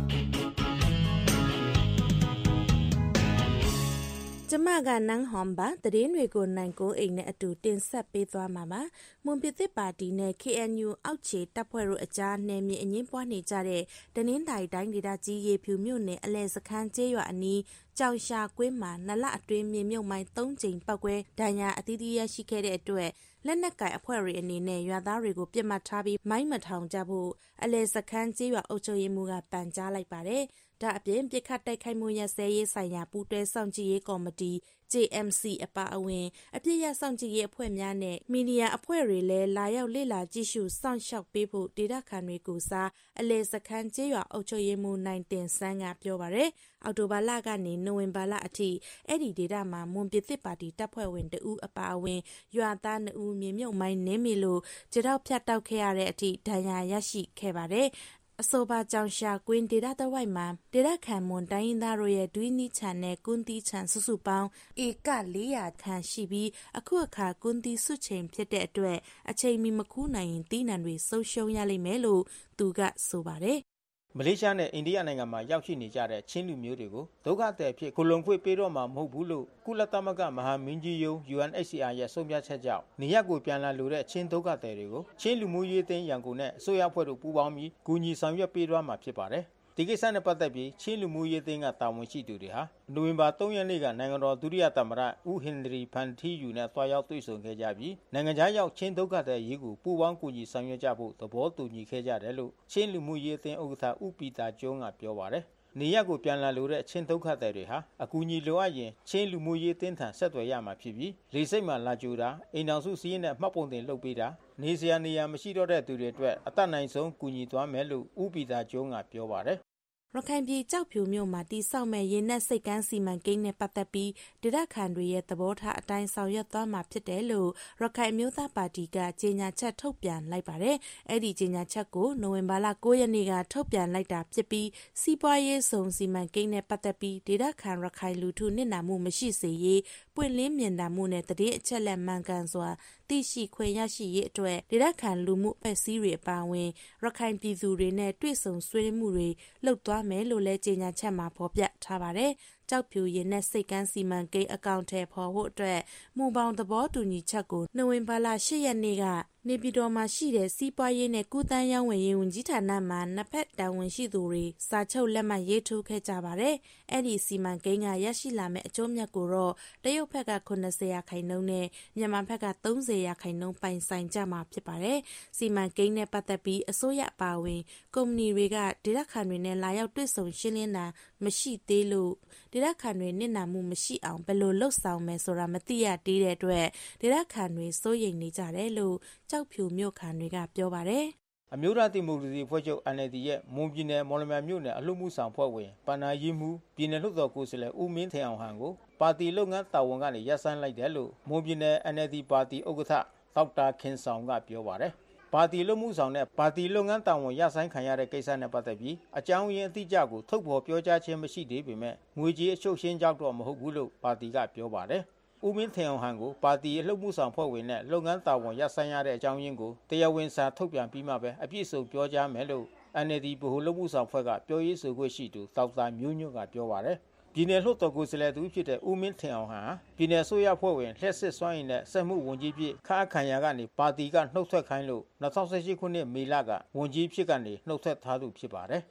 ကျမကနန်းဟွန်ဘာတရင်တွေကိုနိုင်ကိုအိမ်နဲ့အတူတင်ဆက်ပေးသွားမှာပါမွန်ပြည်သစ်ပါတီနဲ့ K N U အောက်ခြေတပ်ဖွဲ့တို့အကြားနယ်မြေအငင်းပွားနေကြတဲ့တနင်္သာရီတိုင်းဒေသကြီးရေဖြူမြို့နယ်အလဲစခန်းကျေးရွာအနီးကြောင်ရှာကွင်းမှာနလအတွင်းမြေမြုပ်မိုင်း၃ကြိမ်ပောက်ကွဲဒဏ်ရာအသီးသီးရရှိခဲ့တဲ့အတွက်လက်နက်ကိုင်အဖွဲ့တွေအနေနဲ့ရွာသားတွေကိုပြစ်မှတ်ထားပြီးမိုင်းမထောင်ကြဖို့အလဲစခန်းကျေးရွာအုပ်ချုပ်ရေးမှူးကပန်ကြားလိုက်ပါတယ်ဒါအပြင်ပြစ်ခတ်တိုက်ခိုက်မှုရစဲရေးဆိုင်ရာပူးတွဲစောင့်ကြည့်ရေးကော်မတီ J M C အပါအဝင်အပြစ်ရစောင့်ကြည့်ရေးအဖွဲ့များနဲ့မီဒီယာအဖွဲ့တွေလည်းလာရောက်လေ့လာကြည့်ရှုစောင့်ရှောက်ပေးဖို့ဒေသခံတွေကိုစားအလဲစခန်းကျေးရွာအုပ်ချုပ်ရေးမှူးနိုင်တင်ဆန်းကပြောပါတယ်အော်တိုဘာလကနေနိုဝင်ဘာလအထိအဲ့ဒီဒေသမှာမွန်ပြည်သစ်ပါတီတပ်ဖွဲ့ဝင်တအူးအပါအဝင်ရွာသားနှစ်ဦးမြေမြုပ်မိုင်းနင်းမိလို့ခြေထောက်ဖြတ်တောက်ခဲ့ရတဲ့အထိဒဏ်ရာရရှိခဲ့ပါတယ်အဆိုပါကြောင်ရှာကွင်းဒေတာတဝိုက်မှာဒေတာခံမွန်တိုင်းရင်းသားတို့ရဲ့ဒွိနီချန်နဲ့ကွန်းတီချန်စုစုပေါင်းဧက၄ရာခန့်ရှိပြီးအခုအခါကွန်းတီစုချိန်ဖြစ်တဲ့အတွက်အချိန်မီမခူးနိုင်ရင်တီးနှံတွေဆုံးရှုံးရလိမ့်မယ်လို့သူကဆိုပါတယ်မလေးရှားနဲ့အိန္ဒိယနိုင်ငံမှာရောက်ရှိနေကြတဲ့ချင်းလူမျိုးတွေကိုဒုက္ခသည်ဖြစ်ကိုလုံခွေပေးတော့မှာမဟုတ်ဘူးလို့ကုလသမဂ္ဂမဟာမင်းကြီးယုံ U N H C R ရဲ့ဆုံးဖြတ်ချက်ကြောင့်နေရပ်ကိုပြန်လာလိုတဲ့ချင်းဒုက္ခသည်တွေကိုချင်းလူမျိုးရေးအသင်းရန်ကုန်နဲ့အစိုးရအဖွဲ့တို့ပူးပေါင်းပြီးကူညီဆောင်ရွက်ပေးသွားမှာဖြစ်ပါတယ်ဒီကိစ္စနဲ့ပတ်သက်ပြီးချင်းလူမျိုးရေးအသင်းကတာဝန်ရှိသူတွေဟာနိုဝင်ဘာ၃ရက်နေ့ကနိုင်ငံတော်ဒုတိယသမ္မတဦးဟင်နရီဖန်ထီယူနဲ့တွားရောက်တွေ့ဆုံခဲ့ကြပြီးနိုင်ငံခြားရောက်ချင်းဒုက္ခသည်ရေးကိုပူးပေါင်းကူညီဆောင်ရွက်ကြဖို့သဘောတူညီခဲ့ကြတယ်လို့ချင်းလူမျိုးရေးအသင်းဥက္ကဋ္ဌဦးပီတာကျွန်းကပြောပါတယ်နေရပ်ကိုပြန်လာလိုတဲ့ချင်းဒုက္ခသည်တွေဟာအကူအညီလိုအပ်ရင်ချင်းလူမျိုးရေးအသင်းထံဆက်သွယ်ရမှာဖြစ်ပြီးလေစိတ်မှလာကြိုတာအိမ်တော်စုစည်းနဲ့မှတ်ပုံတင်လုပ်ပေးတာနေစရာနေရာမရှိတော့တဲ့သူတွေအတွက်အသက်နိုင်ဆုံးကူညီသွားမယ်လို့ဦးပီတာကျွန်းကပြောပါတယ်ရခိုင်ပြည်ကြောက်ဖြူမြို့မှာတိစောက်မဲ့ရင်းနဲ့စိတ်ကန်းစီမံကိန်းနဲ့ပတ်သက်ပြီးဒေသခံတွေရဲ့သဘောထားအတိုင်းဆောင်ရွက်သွားမှာဖြစ်တယ်လို့ရခိုင်မျိုးသားပါတီကကြေညာချက်ထုတ်ပြန်လိုက်ပါတယ်။အဲ့ဒီကြေညာချက်ကိုနိုဝင်ဘာလ၉ရက်နေ့ကထုတ်ပြန်လိုက်တာဖြစ်ပြီးစီးပွားရေးစုံစီမံကိန်းနဲ့ပတ်သက်ပြီးဒေသခံရခိုင်လူထုနစ်နာမှုမရှိစေရေးပွင့်လင်းမြင်သာမှုနဲ့တည်အချက်လက်မှန်ကန်စွာသိရှိခွင့်ရရှိရေးအတွက်ဒေသခံလူမှုအဖွဲ့အစည်းတွေအပါအဝင်ရခိုင်ပြည်သူတွေနဲ့တွေ့ဆုံဆွေးနွေးမှုတွေလုပ်သွားမယ်လို့လည်းကြေညာချက်မှာဖော်ပြထားပါတယ်။ကြောက်ဖြူရင်နဲ့စိတ်ကန်းစီမံကိန်းအကောင့်ထဲပေါ်ဖို့အတွက်မူပေါင်းသဘောတူညီချက်ကိုနိုဝင်ဘာလ၈ရက်နေ့ကနေပြည်တော်မှာရှိတဲ့စီးပွားရေးနဲ့ကုသန်းရောင်းဝယ်ရေးဝန်ကြီးဌာနမှနှစ်ဖက်တာဝန်ရှိသူတွေစာချုပ်လက်မှတ်ရေးထိုးခဲ့ကြပါတယ်။အဲ့ဒီစီမံကိန်းကရရှိလာမယ့်အကျိုးမြတ်ကိုတော့တရုတ်ဘက်က၉၀ရာခိုင်နှုန်းနဲ့မြန်မာဘက်က၃၀ရာခိုင်နှုန်းပိုင်ဆိုင်ကြမှာဖြစ်ပါတယ်။စီမံကိန်းနဲ့ပတ်သက်ပြီးအစိုးရအပါအဝင်ကုမ္ပဏီတွေကဒေသခံတွေနဲ့လာရောက်တွေ့ဆုံရှင်းလင်းတာမရှိသေးလို့ဒေသခံတွေနစ်နာမှုမရှိအောင်ဘယ်လိုလှုပ်ဆောင်မယ်ဆိုတာမသိရသေးတဲ့အတွက်ဒေသခံတွေစိုးရိမ်နေကြတယ်လို့ကြောက်ဖြူမြို့ခံတွေကပြောပါတယ်အမျိုးသားဒီမိုကရေစီအဖွဲ့ချုပ် N L D ရဲ့မွန်ပြည်နယ်မော်လမြိုင်မြို့နယ်အလှမှုဆောင်ဖွဲ့ဝင်ပဏ္ဏာရေးမှုပြည်နယ်လွှတ်တော်ကိုယ်စားလှယ်ဦးမင်းထင်အောင်ဟန်ကိုပါတီလုပ်ငန်းတာဝန်ကနေရပ်ဆိုင်းလိုက်တယ်လို့မွန်ပြည်နယ် N L D ပါတီဥက္ကဋ္ဌဒေါက်တာခင်ဆောင်ကပြောပါတယ်ပါတီလုပ်မှုဆောင်နဲ့ပါတီလုပ်ငန်းတာဝန်ရပ်ဆိုင်းခံရတဲ့ကိစ္စနဲ့ပတ်သက်ပြီးအကြောင်းရင်းအတိအကျကိုထုတ်ဖော်ပြောကြားခြင်းမရှိသေးပေမဲ့ငွေကြေးအချုပ်ရှင်းကြောက်တော့မဟုတ်ဘူးလို့ပါတီကပြောပါတယ်ဦးမင်းထင်အောင်ဟန်ကိုပါတီအလှုပ်မှုဆောင်ဖွဲ့ဝင်နဲ့လုပ်ငန်းတာဝန်ရပ်ဆိုင်းရတဲ့အကြောင်းရင်းကိုတရားဝင်စာထုတ်ပြန်ပြီးမှပဲအပြည့်စုံပြောကြားမယ်လို့ N L D ဗဟိုလုပ်မှုဆောင်ဖွဲ့ကပြောရေးဆိုခွင့်ရှိသူဒေါက်တာမျိုးညွန့်ကပြောပါတယ်ပြည်နယ်လွှတ်တော်ကိုယ်စားလှယ်သူဖြစ်တဲ့ဦးမင်းထင်အောင်ဟန်ပြည်နယ်အစိုးရဖွဲ့ဝင်လှည့်စစ်စွမ်းရည်နဲ့စက်မှုဝန်ကြီးဖြစ်ခန့်အပ်ခံရကနေပါတီကနှုတ်ထွက်ခိုင်းလို့၂၀၁၈ခုနှစ်မေလကဝန်ကြီးဖြစ်ကနေနှုတ်ထွက်ထားသူဖြစ်ပါတယ်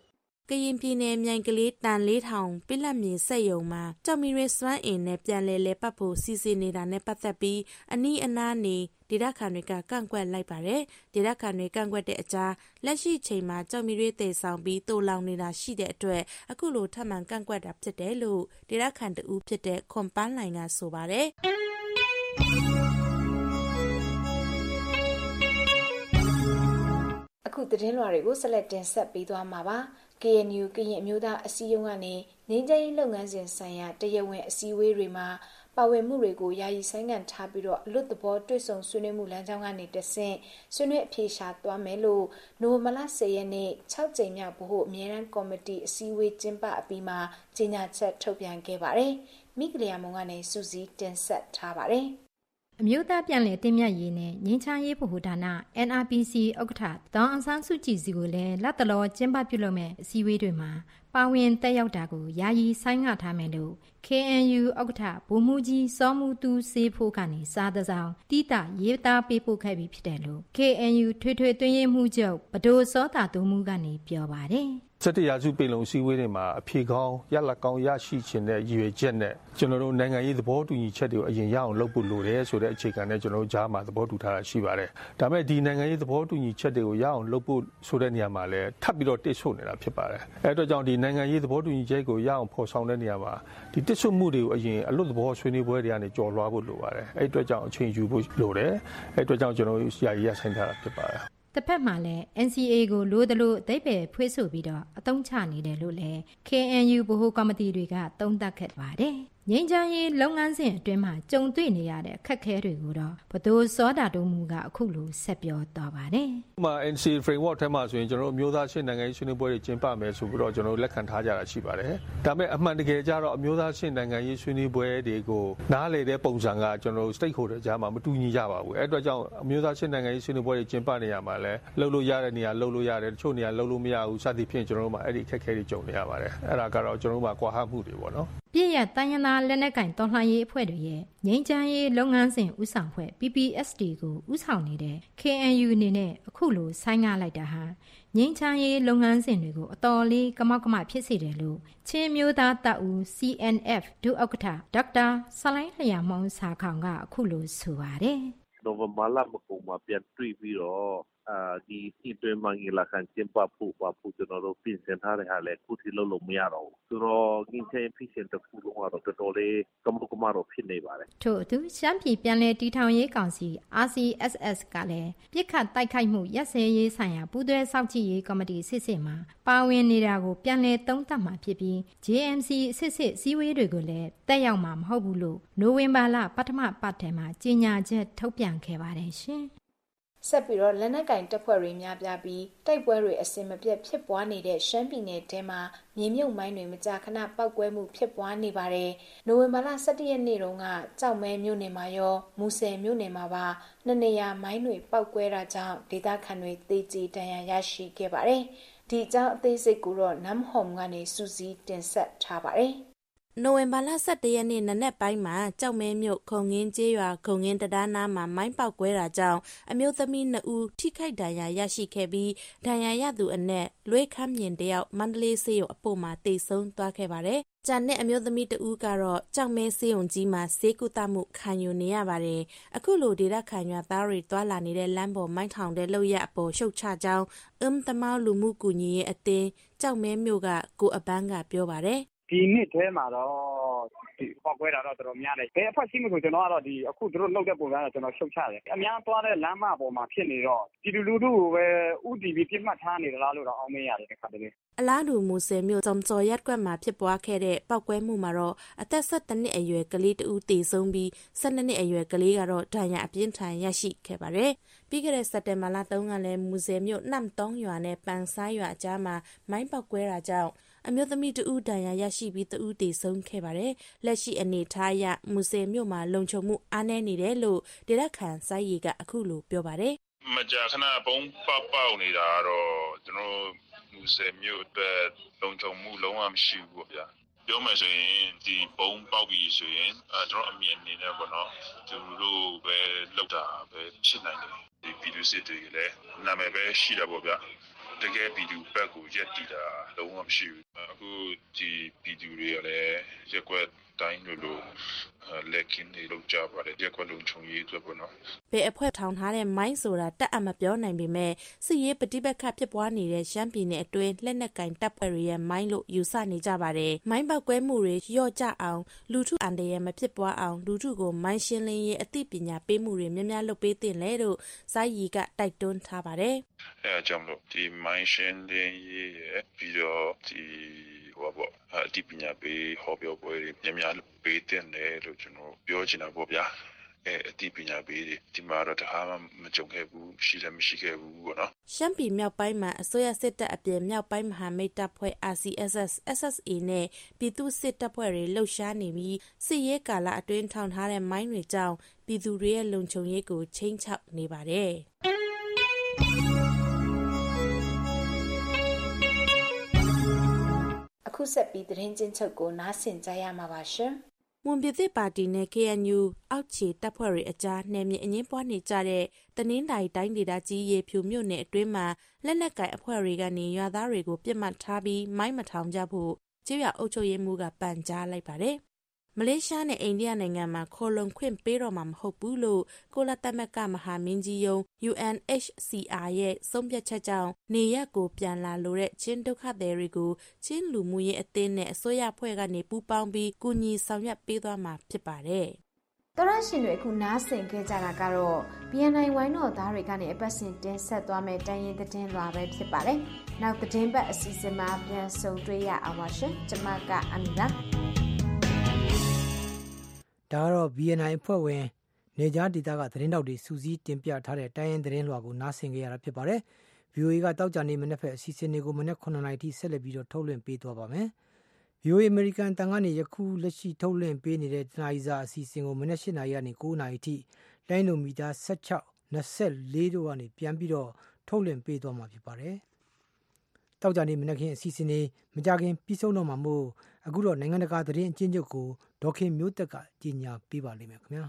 ကရင်ပြည်နယ်မြိုင်ကလေးတန်လေးထောင်ပြလက်မြေစက်ယုံမှာကြောက်မီရဲစွမ်းအင်နဲ့ပြန်လဲလဲပတ်ဖို့စီစဉ်နေတာနဲ့ပတ်သက်ပြီးအနီးအနားနေဒေသခံတွေကကန့်ကွက်လိုက်ပါတယ်ဒေသခံတွေကန့်ကွက်တဲ့အကြားလက်ရှိချိန်မှာကြောက်မီရဲတည်ဆောင်ပြီးတိုးလောင်နေတာရှိတဲ့အတွက်အခုလိုထပ်မံကန့်ကွက်တာဖြစ်တယ်လို့ဒေသခံတဦးဖြစ်တဲ့ခွန်ပန်းလိုင်ကဆိုပါတယ်အခုသတင်းလွှာတွေကိုဆက်လက်တင်ဆက်ပေးသွားမှာပါ K N U ကရင်အမျိုးသားအစည်းအရုံးကနေငြိမ်းချမ်းရေးလုပ်ငန်းစဉ်ဆိုင်ရာတရားဝင်အစည်းအဝေးတွေမှာပါဝင်မှုတွေကိုယာယီဆိုင်းငံ့ထားပြီးတော့အလွတ်သဘောတွေ့ဆုံဆွေးနွေးမှုလမ်းကြောင်းကနေတဆင့်ဆွေးနွေးအဖြေရှာသွားမယ်လို့နိုဝင်ဘာလဆယ်ရက်နေ့၆ကြိမ်မြောက်ဗဟိုအမြဲတမ်းကော်မတီအစည်းအဝေးကျင်းပအပြီးမှာကြေညာချက်ထုတ်ပြန်ခဲ့ပါတယ်။မိကလျာမုံကနေစူးစီးတင်ဆက်ထားပါတယ်။အမျိုးသားပြန်လည်တင်မြတ်ရေးနဲ့ငြိမ်းချမ်းရေးဗဟိုဌာန N R P C ဥက္ကဋ္ဌဒေါအောင်ဆန်းစုကြည်စီကိုလည်းလက်တလောကျင်းပပြုလုပ်မဲ့အစည်းအဝေးတွေမှာပါဝင်တက်ရောက်တာကိုယာယီဆိုင်းငံ့ထားမယ်လို့ K N U ဥက္ကဋ္ဌဗိုလ်မှူးကြီးစောမှုသူစေဖို့ကနေစားသဆောင်တိတရေးသားပေးပို့ခဲ့ပြီးဖြစ်တယ်လို့ K N U ထွေထွေတွင်းရေးမှူးချုပ်ဗဒိုစောတာတိုးမှုကနေပြောပါတယ်စက်တရာစုပေလုံစည်းဝေးတွေမှာအဖြေကောင်းရလက်ကောင်းရရှိခြင်းတဲ့ရည်ရွယ်ချက်နဲ့ကျွန်တော်တို့နိုင်ငံရေးသဘောတူညီချက်တွေကိုအရင်ရအောင်လုပ်ဖို့လိုတယ်ဆိုတဲ့အခြေခံနဲ့ကျွန်တော်တို့ကြားမှာသဘောတူထားတာရှိပါတယ်။ဒါပေမဲ့ဒီနိုင်ငံရေးသဘောတူညီချက်တွေကိုရအောင်လုပ်ဖို့ဆိုတဲ့နေရာမှာလည်းထပ်ပြီးတော့တစ်ဆို့နေတာဖြစ်ပါတယ်။အဲဒါကြောင့်ဒီနိုင်ငံရေးသဘောတူညီချက်ကိုရအောင်ဖော်ဆောင်တဲ့နေရာမှာဒီတစ်ဆို့မှုတွေကိုအရင်အလွတ်သဘောဆွေးနွေးပွဲတွေကနေကြော်လွှားဖို့လိုပါတယ်။အဲအတွက်ကြောင့်အချိန်ယူဖို့လိုတယ်။အဲအတွက်ကြောင့်ကျွန်တော်တို့ယာယီရဆိုင်ထားတာဖြစ်ပါတယ်။တစ်ဖက်မှာလည်း N C A ကိုလိုသလိုအသိပယ်ဖွေးဆိုပြီးတော့အသုံးချနေတယ်လို့လည်း K N U ဗဟိုကော်မတီတွေကသုံးသပ်ခဲ့ပါတယ်။ငြိမ်းချမ်းရေးလုပ်ငန်းစဉ်အတွင်းမှာကြုံတွေ့နေရတဲ့အခက်အခဲတွေကိုတော့ဘဒိုစောတာတိုးမှုကအခုလိုဆက်ပြောသွားပါတယ်။ဥပမာ N C A framework ထဲမှာဆိုရင်ကျွန်တော်တို့မျိုးသားချင်းနိုင်ငံရေးဆွေးနွေးပွဲတွေကျင်းပမယ်ဆိုပြီးတော့ကျွန်တော်တို့လက်ခံထားကြတာရှိပါတယ်။ဒါပေမဲ့အမှန်တကယ်ကြတော့အမျိုးသားချင်းနိုင်ငံရေးဆွေးနွေးပွဲတွေကိုနားလည်တဲ့ပုံစံကကျွန်တော်တို့ stakeholder ကြားမှာမတူညီကြပါဘူး။အဲအတွက်ကြောင့်အမျိုးသားချင်းနိုင်ငံရေးဆွေးနွေးပွဲတွေကျင်းပနေရမှာလဲလှုပ်လို့ရတဲ့နေရာလှုပ်လို့ရတယ်တချို့နေရာလှုပ်လို့မရဘူးစသဖြင့်ကျွန်တော်တို့မှာအဲ့ဒီအခက်အခဲတွေကြုံနေရပါတယ်။အဲ့ဒါကတော့ကျွန်တော်တို့မှာကွာဟမှုတွေပေါ့နော်။ပြည့်ရတိုင်းရင်းသားလက်နက်ကင်တော်လှန်ရေးအဖွဲ့တွေရဲ့ငြိမ်းချမ်းရေးလုပ်ငန်းစဉ်ဦးဆောင်ဖွဲ့ P P S D ကိုဦးဆောင်နေတဲ့ K N U အနေနဲ့အခုလိုဆိုင်းငံ့လိုက်တာဟာငြိမ်းချမ်းရေးလုပ်ငန်းစဉ်တွေကိုအတော်လေးကမောက်ကမဖြစ်စေတယ်လို့ချင်းမျိုးသားတပ်ဦး C N F ဒုဥက္ကဋ္ဌဒေါက်တာဆလိုင်းလျာမောင်စာခေါင်ကအခုလိုဆိုပါတယ်။နိုဝင်ဘာလမကုန်မှာပြန်တွေ့ပြီးတော့အာဒီနှစ်တွင်းမှာငလာခံကျင်းပဖို့ပါဖို့ကျွန်တော်တို့ပြင်ဆင်ထားတဲ့ဟာလည်းခုထိလုပ်လို့မရတော့ဘူးဆိုတော့ငင်းချင်းဖြစ်ရှင်တခုလုံးကတော့တော်တော်လေးကမကမတော့ဖြစ်နေပါတယ်ထို့အတူရှမ်းပြည်ပြန်လည်တည်ထောင်ရေးကောင်စီ R C S S ကလည်းပြစ်ခတ်တိုက်ခိုက်မှုရပ်စဲရေးဆိုင်ရာပူးတွဲစောင့်ကြည့်ရေးကော်မတီစစ်စစ်မှာပါဝင်နေတာကိုပြန်လည်သုံးသပ်မှာဖြစ်ပြီး J M C စစ်စစ်စည်းဝေးတွေကိုလည်းတက်ရောက်မှာမဟုတ်ဘူးလို့နိုဝင်ဘာလပထမပတ်ထဲမှာကြေညာချက်ထုတ်ပြန်ခဲ့ပါတယ်ရှင်ဆက်ပြီးတော့လက်နက်ကင်တပ်ဖွဲ့တွေများပြားပြီးတိုက်ပွဲတွေအစင်မပြတ်ဖြစ်ပွားနေတဲ့ရှမ်းပြည်နယ်ထဲမှာမြေမြုပ်မိုင်းတွေမကြာခဏပောက်ကွဲမှုဖြစ်ပွားနေပါတယ်။နိုဝင်ဘာလ၁၁ရက်နေ့တုန်းကကြောက်မဲမြို့နယ်မှာရောမူဆယ်မြို့နယ်မှာပါနှစ်နေရာမိုင်းတွေပောက်ကွဲတာကြောင့်ဒေသခံတွေသေကြေဒဏ်ရာရရှိခဲ့ပါတယ်။ဒီအကြောင်းအသေးစိတ်ကိုတော့နမ်ဟွန်ကနေစူးစီးတင်ဆက်ထားပါတယ်။နိုဝင်ဘာလ၁၁ရက်နေ့နနက်ပိုင်းမှာကြောက်မဲမြို့ခုံငင်းကျေးရွာခုံငင်းတံတားနားမှာမိုင်းပေါက်ကွဲတာကြောင့်အမျိုးသမီးနှစ်ဦးထိခိုက်ဒဏ်ရာရရှိခဲ့ပြီးဒဏ်ရာရသူအနက်လွေးခမ်းမြင်တယောက်မန္တလေးဆေးရုံအပို့မှာတေဆုံးသွားခဲ့ပါတယ်။ကျန်တဲ့အမျိုးသမီးတဦးကတော့ကြောက်မဲဆေးရုံကြီးမှာဆေးကုသမှုခံယူနေရပါတယ်။အခုလိုဒေသခံရွာသားတွေတွာလာနေတဲ့လမ်းပေါ်မိုင်းထောင်တဲ့လောက်ရအပေါ်ရှုတ်ချကြောင်းအမ်တမောက်လူမှုကူညီရေးအသင်းကြောက်မဲမြို့ကကိုအပန်းကပြောပါတယ်ဒီနှစ်ထဲမှာတော့ဒီပောက်ကွဲတာတော့တော်တော်များတယ်ဘယ်အဖက်ရှိမှဆိုကျွန်တော်ကတော့ဒီအခုတို့လောက်တဲ့ပုံစံတော့ကျွန်တော်ရှုတ်ချတယ်အများသွားတဲ့လမ်းမပေါ်မှာဖြစ်နေတော့ဒီလူလူတို့ကိုပဲဥတီပြီးပြစ်မှတ်ထားနေသလားလို့တော့အောင်းမရတယ်တခါတည်းအလားတူမူဆယ်မြို့စုံစော်ရက်ကွက်မှာဖြစ်ပွားခဲ့တဲ့ပောက်ကွဲမှုမှာတော့အသက်၁၁နှစ်အရွယ်ကလေးတဦးသေဆုံးပြီး၁၂နှစ်အရွယ်ကလေးကတော့ဒဏ်ရာအပြင်းထန်ရရှိခဲ့ပါတယ်ပြီးခဲ့တဲ့စက်တင်ဘာလ၃ကလည်းမူဆယ်မြို့နှမ်တောင်းရွာနဲ့ပန်ဆားရွာအကြားမှာမိုင်းပောက်ကွဲတာကြောင့်အမျိုးသမီးတဦးဒဏ်ရာရရှိပြီးတဦးသေဆုံးခဲ့ပါတယ်။လက်ရှိအနေထားအရမူဆယ်မြို့မှာလုံခြုံမှုအားနည်းနေတယ်လို့ဒေသခံစိုက်ရီကအခုလိုပြောပါတယ်။မကြာခဏပုံပေါက်ပေါက်နေတာတော့ကျွန်တော်မူဆယ်မြို့အတွက်လုံခြုံမှုလုံးဝမရှိဘူးပေါ့ဗျာ။ပြောမယ်ဆိုရင်ဒီပုံပေါက်ပြီးဆိုရင်အဲကျွန်တော်အမြင်အနေနဲ့ပေါ့နော်သူတို့ပဲလောက်တာပဲဖြစ်နိုင်တယ်။ဒီဗီဒီယိုစစ်တွေလည်းနာမည်ပဲရှိတာပေါ့ဗျာ။တကယ်ပြည်သူဘက်ကိုရက်တည်တာလုံးဝမရှိဘူးအခုဒီပြည်သူတွေကလည်းရက်ွက်တိုင်းလို့လို့လက်ကင်းတွေလောက်ကြပါတယ်ရက်ွက်လုံးချုံရေးအတွက်ပေါ့နော်ဘယ်အဖွဲ့ထောင်ထားတဲ့မိုင်းဆိုတာတက်အမပြောနိုင်ပေမဲ့စစ်ရေးပဋိပက္ခဖြစ်ပွားနေတဲ့ရှမ်းပြည်နယ်အတွင်းလက်နက်ကင်တပ်ဖွဲ့တွေရဲ့မိုင်းလို့ယူဆနေကြပါတယ်မိုင်းပောက်ကွဲမှုတွေလျော့ကျအောင်လူထုအန္တရာယ်မဖြစ်ပွားအောင်လူထုကိုမိုင်းရှင်းလင်းရေးအသိပညာပေးမှုတွေများများလုပ်ပေးသင့်လေလို့စိုင်းရီကတိုက်တွန်းထားပါတယ်အဲကြောင့်လို့ဒီမိုင်းရှင်းလင်းရေးရဲ့ပြီးတော့ဒီဟောပေါ့အသိပညာပေးဟောပြောပွဲတွေများများပေးတဲ့လေလို့ကျွန်တော်ပြောချင်တာပေါ့ဗျာအဲအသိပညာပေးတွေဒီမှာတော့တခါမှမကြုံခဲ့ဘူးရှိလည်းမရှိခဲ့ဘူးပေါ့နော်ရှမ်းပြည်မြောက်ပိုင်းမှာအစိုးရစစ်တပ်အပြင်မြောက်ပိုင်းမဟာမိတ်တပ်ဖွဲ့ R C S S S S A နဲ့ပြည်သူစစ်တပ်ဖွဲ့တွေလှုပ်ရှားနေပြီးစစ်ရေးကာလအတွင်းထောင်ထားတဲ့မိုင်းတွေကြောင့်ပြည်သူတွေရဲ့လုံခြုံရေးကိုချိန်ချောက်နေပါတယ်အခုဆက်ပြီးသတင်းချင်းချုပ်ကိုနားဆင်ကြရမှာပါရှင်မွန်ပြည်သစ်ပါတီနဲ့ K N U အောက်ခြေတပ်ဖွဲ့တွေအကြားနယ်မြေအငင်းပွားနေကြတဲ့တနင်္သာရီတိုင်းဒေသကြီးရေဖြူမြို့နယ်အတွင်းမှာလက်နက်ကိုင်အဖွဲ့တွေကနေရွာသားတွေကိုပြစ်မှတ်ထားပြီးမိုင်းမထောင်ကြဖို့ကျေးရွာအုပ်ချုပ်ရေးမှူးကပန်ကြားလိုက်ပါတယ်။မလေးရှားနဲ့အိန္ဒိယနိုင်ငံမှာခေါ်လုံခွင့်ပေးတော့မှာမဟုတ်ဘူးလို့ကိုလသမက်ကမဟာမင်းကြီးယုံ U N H C R ရဲ့ဆုံးဖြတ်ချက်ကြောင့်နေရက်ကိုပြန်လာလိုတဲ့ချင်းဒုက္ခသည်တွေကိုချင်းလူမှုရေးအသင်းနဲ့အစိုးရအဖွဲ့ကနေပူးပေါင်းပြီးကူညီဆောင်ရွက်ပေးသွားမှာဖြစ်ပါတယ်။တော်ရရှင်တွေအခုနားဆင်ခဲ့ကြတာကတော့ B N I ဝိုင်းတော်သားတွေကနေအပတ်စဉ်တင်ဆက်သွားမယ့်တိုင်းရင်းသတင်းလွှာပဲဖြစ်ပါတယ်။နောက်သတင်းပတ်အစီအစဉ်မှာပြန်ဆုံတွေ့ရအောင်ပါရှင်။ကျွန်မကအမီလာဒါကတော့ B N I အဖွဲ့ဝင်နေကြားဒေသကသတင်းတောက်တွေစူးစီးတင်ပြထားတဲ့တိုင်းရင်းသတင်းလွှာကိုနားဆင်ကြရတာဖြစ်ပါတယ်။ V O A ကတောက်ကြနေမနေ့ဖက်အစီအစဉ်တွေကိုမနေ့ခုနှစ်နာရီထိဆက်လက်ပြီးတော့ထုတ်လွှင့်ပေးသွားပါမယ်။ V O A American တန်ကနေယခုလက်ရှိထုတ်လွှင့်ပေးနေတဲ့တနာရီစာအစီအစဉ်ကိုမနေ့၈နာရီကနေ၉နာရီထိလိုင်းနိုမီတာ၁၆ ၂၄တို့ကနေပြန်ပြီးတော့ထုတ်လွှင့်ပေးသွားမှာဖြစ်ပါတယ်။တောက်ကြနေမနေ့ခင်အစီအစဉ်တွေမကြခင်ပြီးဆုံးတော့မှာမို့အခုတော့နိုင်ငံတကာသတင်းအကျဉ်းချုပ်ကိုဒေါခင်မျိုးသက်ကကြီးညာပေးပါလိမ့်မယ်ခင်ဗျာ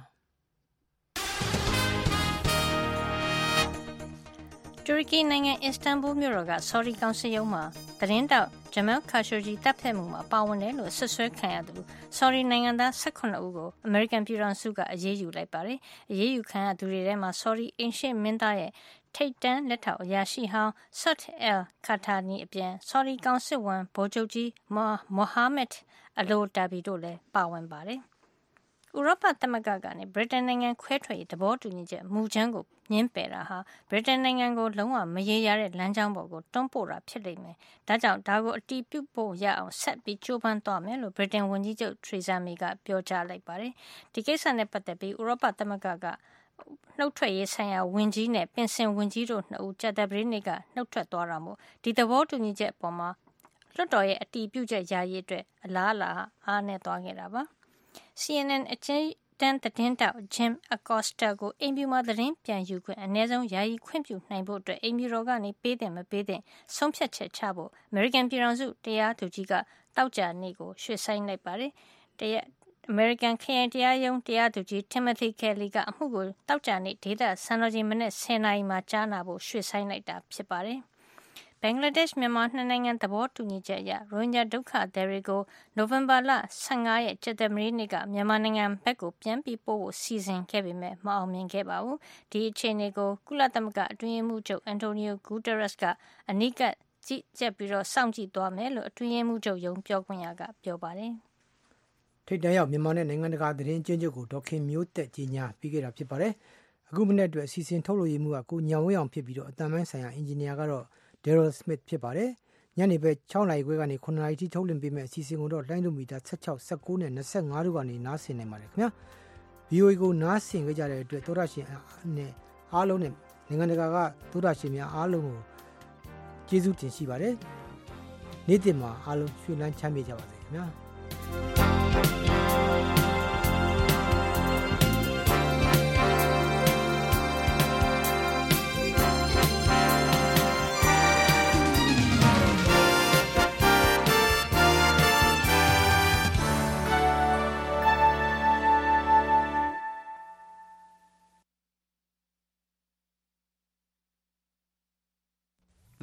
တူရကီနိုင်ငံအစ္စတန်ဘူမြို့တော်ကဆော်ဒီကောင်စစ်ရုံးမှာသတင်းတောက်ဂျမယ်ခါရှိုဂျီတပ်ဖြတ်မှုမှာပါဝင်တယ်လို့ဆွဆွဲခံရသူဆော်ဒီနိုင်ငံသား၁၈ဦးကိုအမေရိကန်ပြည်ထောင်စုကအရေးယူလိုက်ပါတယ်။အရေးယူခံရသူတွေထဲမှာဆော်ဒီအင်ရှစ်မင်းသားရဲ့ထိတ်တန်းလက်ထောက်အရာရှိဟောင်းဆတ်အယ်ခါတာနီအပြင်ဆော်ဒီကောင်စစ်ဝန်ဗိုလ်ချုပ်ကြီးမိုဟာမက်အလိုတာဘီတို့လည်းပါဝင်ပါတယ်။ဥရောပသမဂ္ဂကနေဗြိတိန်နိုင်ငံခွဲထွက်ရေးသဘောတူညီချက်မူကြမ်းကိုညှင်းပယ်တာဟာဗြိတိန်နိုင်ငံကိုလုံးဝမရေရာတဲ့လမ်းကြောင်းပေါ်ကိုတွန်းပို့တာဖြစ်လိမ့်မယ်။ဒါကြောင့်ဒါကိုအတီးပြုတ်ဖို့ရအောင်ဆက်ပြီးကြိုးပမ်းသွားမယ်လို့ဗြိတိန်ဝန်ကြီးချုပ်ထရီဇာမေကပြောကြားလိုက်ပါတယ်။ဒီကိစ္စနဲ့ပတ်သက်ပြီးဥရောပသမဂ္ဂကနှုတ်ထွက်ရေးဆိုင်ရာဝန်ကြီးနဲ့ပင်စင်ဝန်ကြီးတို့နှစ်ဦးကြာသပတေးနေ့ကနှုတ်ထွက်သွားတာမို့ဒီသဘောတူညီချက်အပေါ်မှာလွှတ်တော်ရဲ့အတီးပြုတ်ချက်ရရေးအတွက်အလားအလာအားနည်းသွားခဲ့တာပါ။ C N N အချင်းတန်သတင်းတောက် Jim Acosta ကိုအိမ်ဖြူမှာသတင်းပြန်ယူခွင့်အနည်းဆုံးယာယီခွင့်ပြုနိုင်ဖို့အတွက်အိမ်ဖြူတော်ကနေပေးတယ်မပေးတယ်ဆုံးဖြတ်ချက်ချဖို့ American ပြည်ထောင်စုတရားသူကြီးကတောက်ကြနေ့ကိုရွှေ့ဆိုင်းလိုက်ပါတယ်။တရား American ခရိုင်တရားရုံးတရားသူကြီး Timothy Kelly ကအမှုကိုတောက်ကြနေ့ဒေသစံတော်ချိန်မနေ့၁၀နာရီမှာကြားနာဖို့ရွှေ့ဆိုင်းလိုက်တာဖြစ်ပါတယ်။ဘင်္ဂလားဒေ့ရှ်မြန်မာနှစ်နိုင်ငံသဘောတူညီချက်အရရိုဟင်ဂျာဒုက္ခသည်တွေကိုနိုဝင်ဘာလ၁၅ရက်ကြာသပတေးနေ့ကမြန်မာနိုင်ငံဘက်ကိုပြန်ပြီးပို့ဖို့စီစဉ်ခဲ့ပေမဲ့မအောင်မြင်ခဲ့ပါဘူး။ဒီအခြေအနေကိုကုလသမဂ္ဂအတွင်းရေးမှူးချုပ်အန်တိုနီယိုဂူတာရက်စ်ကအနီးကပ်ကြီးကြပ်ပြီးတော့စောင့်ကြည့်သွားမယ်လို့အတွင်းရေးမှူးချုပ်ရုံးပြောခွင့်ရကပြောပါတယ်။ထိတ်တန့်ရောက်မြန်မာနဲ့နိုင်ငံတကာသတင်းကျဉ်းချုပ်ကိုဒေါခင်မျိုးသက်ကြီးညာပြီးခဲ့တာဖြစ်ပါတယ်။အခုမနေ့အတွက်အစီအစဉ်ထုတ်လို့ရမှုကကိုညောင်ဝင်းအောင်ဖြစ်ပြီးတော့အတန်ပိုင်းဆိုင်ရာအင်ဂျင်နီယာကတော့Daryl Smith ဖြစ်ပါတယ်။ညနေပဲ၆နာရီခွဲကနေခုနှစ်နာရီထိထုတ်လွှင့်ပေးမယ့်အစီအစဉ်ကိုတော့လိုင်းဒိုမီတာ၁၆ ၁၉နဲ့၂၅တို့ကနေနားဆင်နိုင်ပါတယ်ခင်ဗျာ။ V O A ကိုနားဆင်ကြတဲ့အတွက်သောတာရှင်နဲ့အားလုံးနဲ့နိုင်ငံတကာကသောတာရှင်များအားလုံးကိုကျေးဇူးတင်ရှိပါတယ်။နေ့တင်မှာအားလုံးရွှေလန်းချမ်းမြေ့ကြပါစေခင်ဗျာ။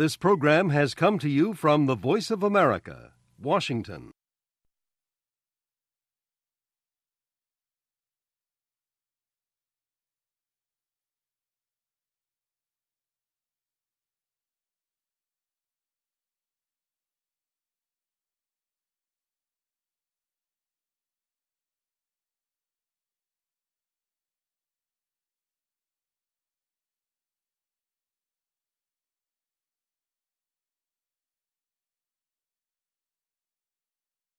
This program has come to you from the Voice of America, Washington.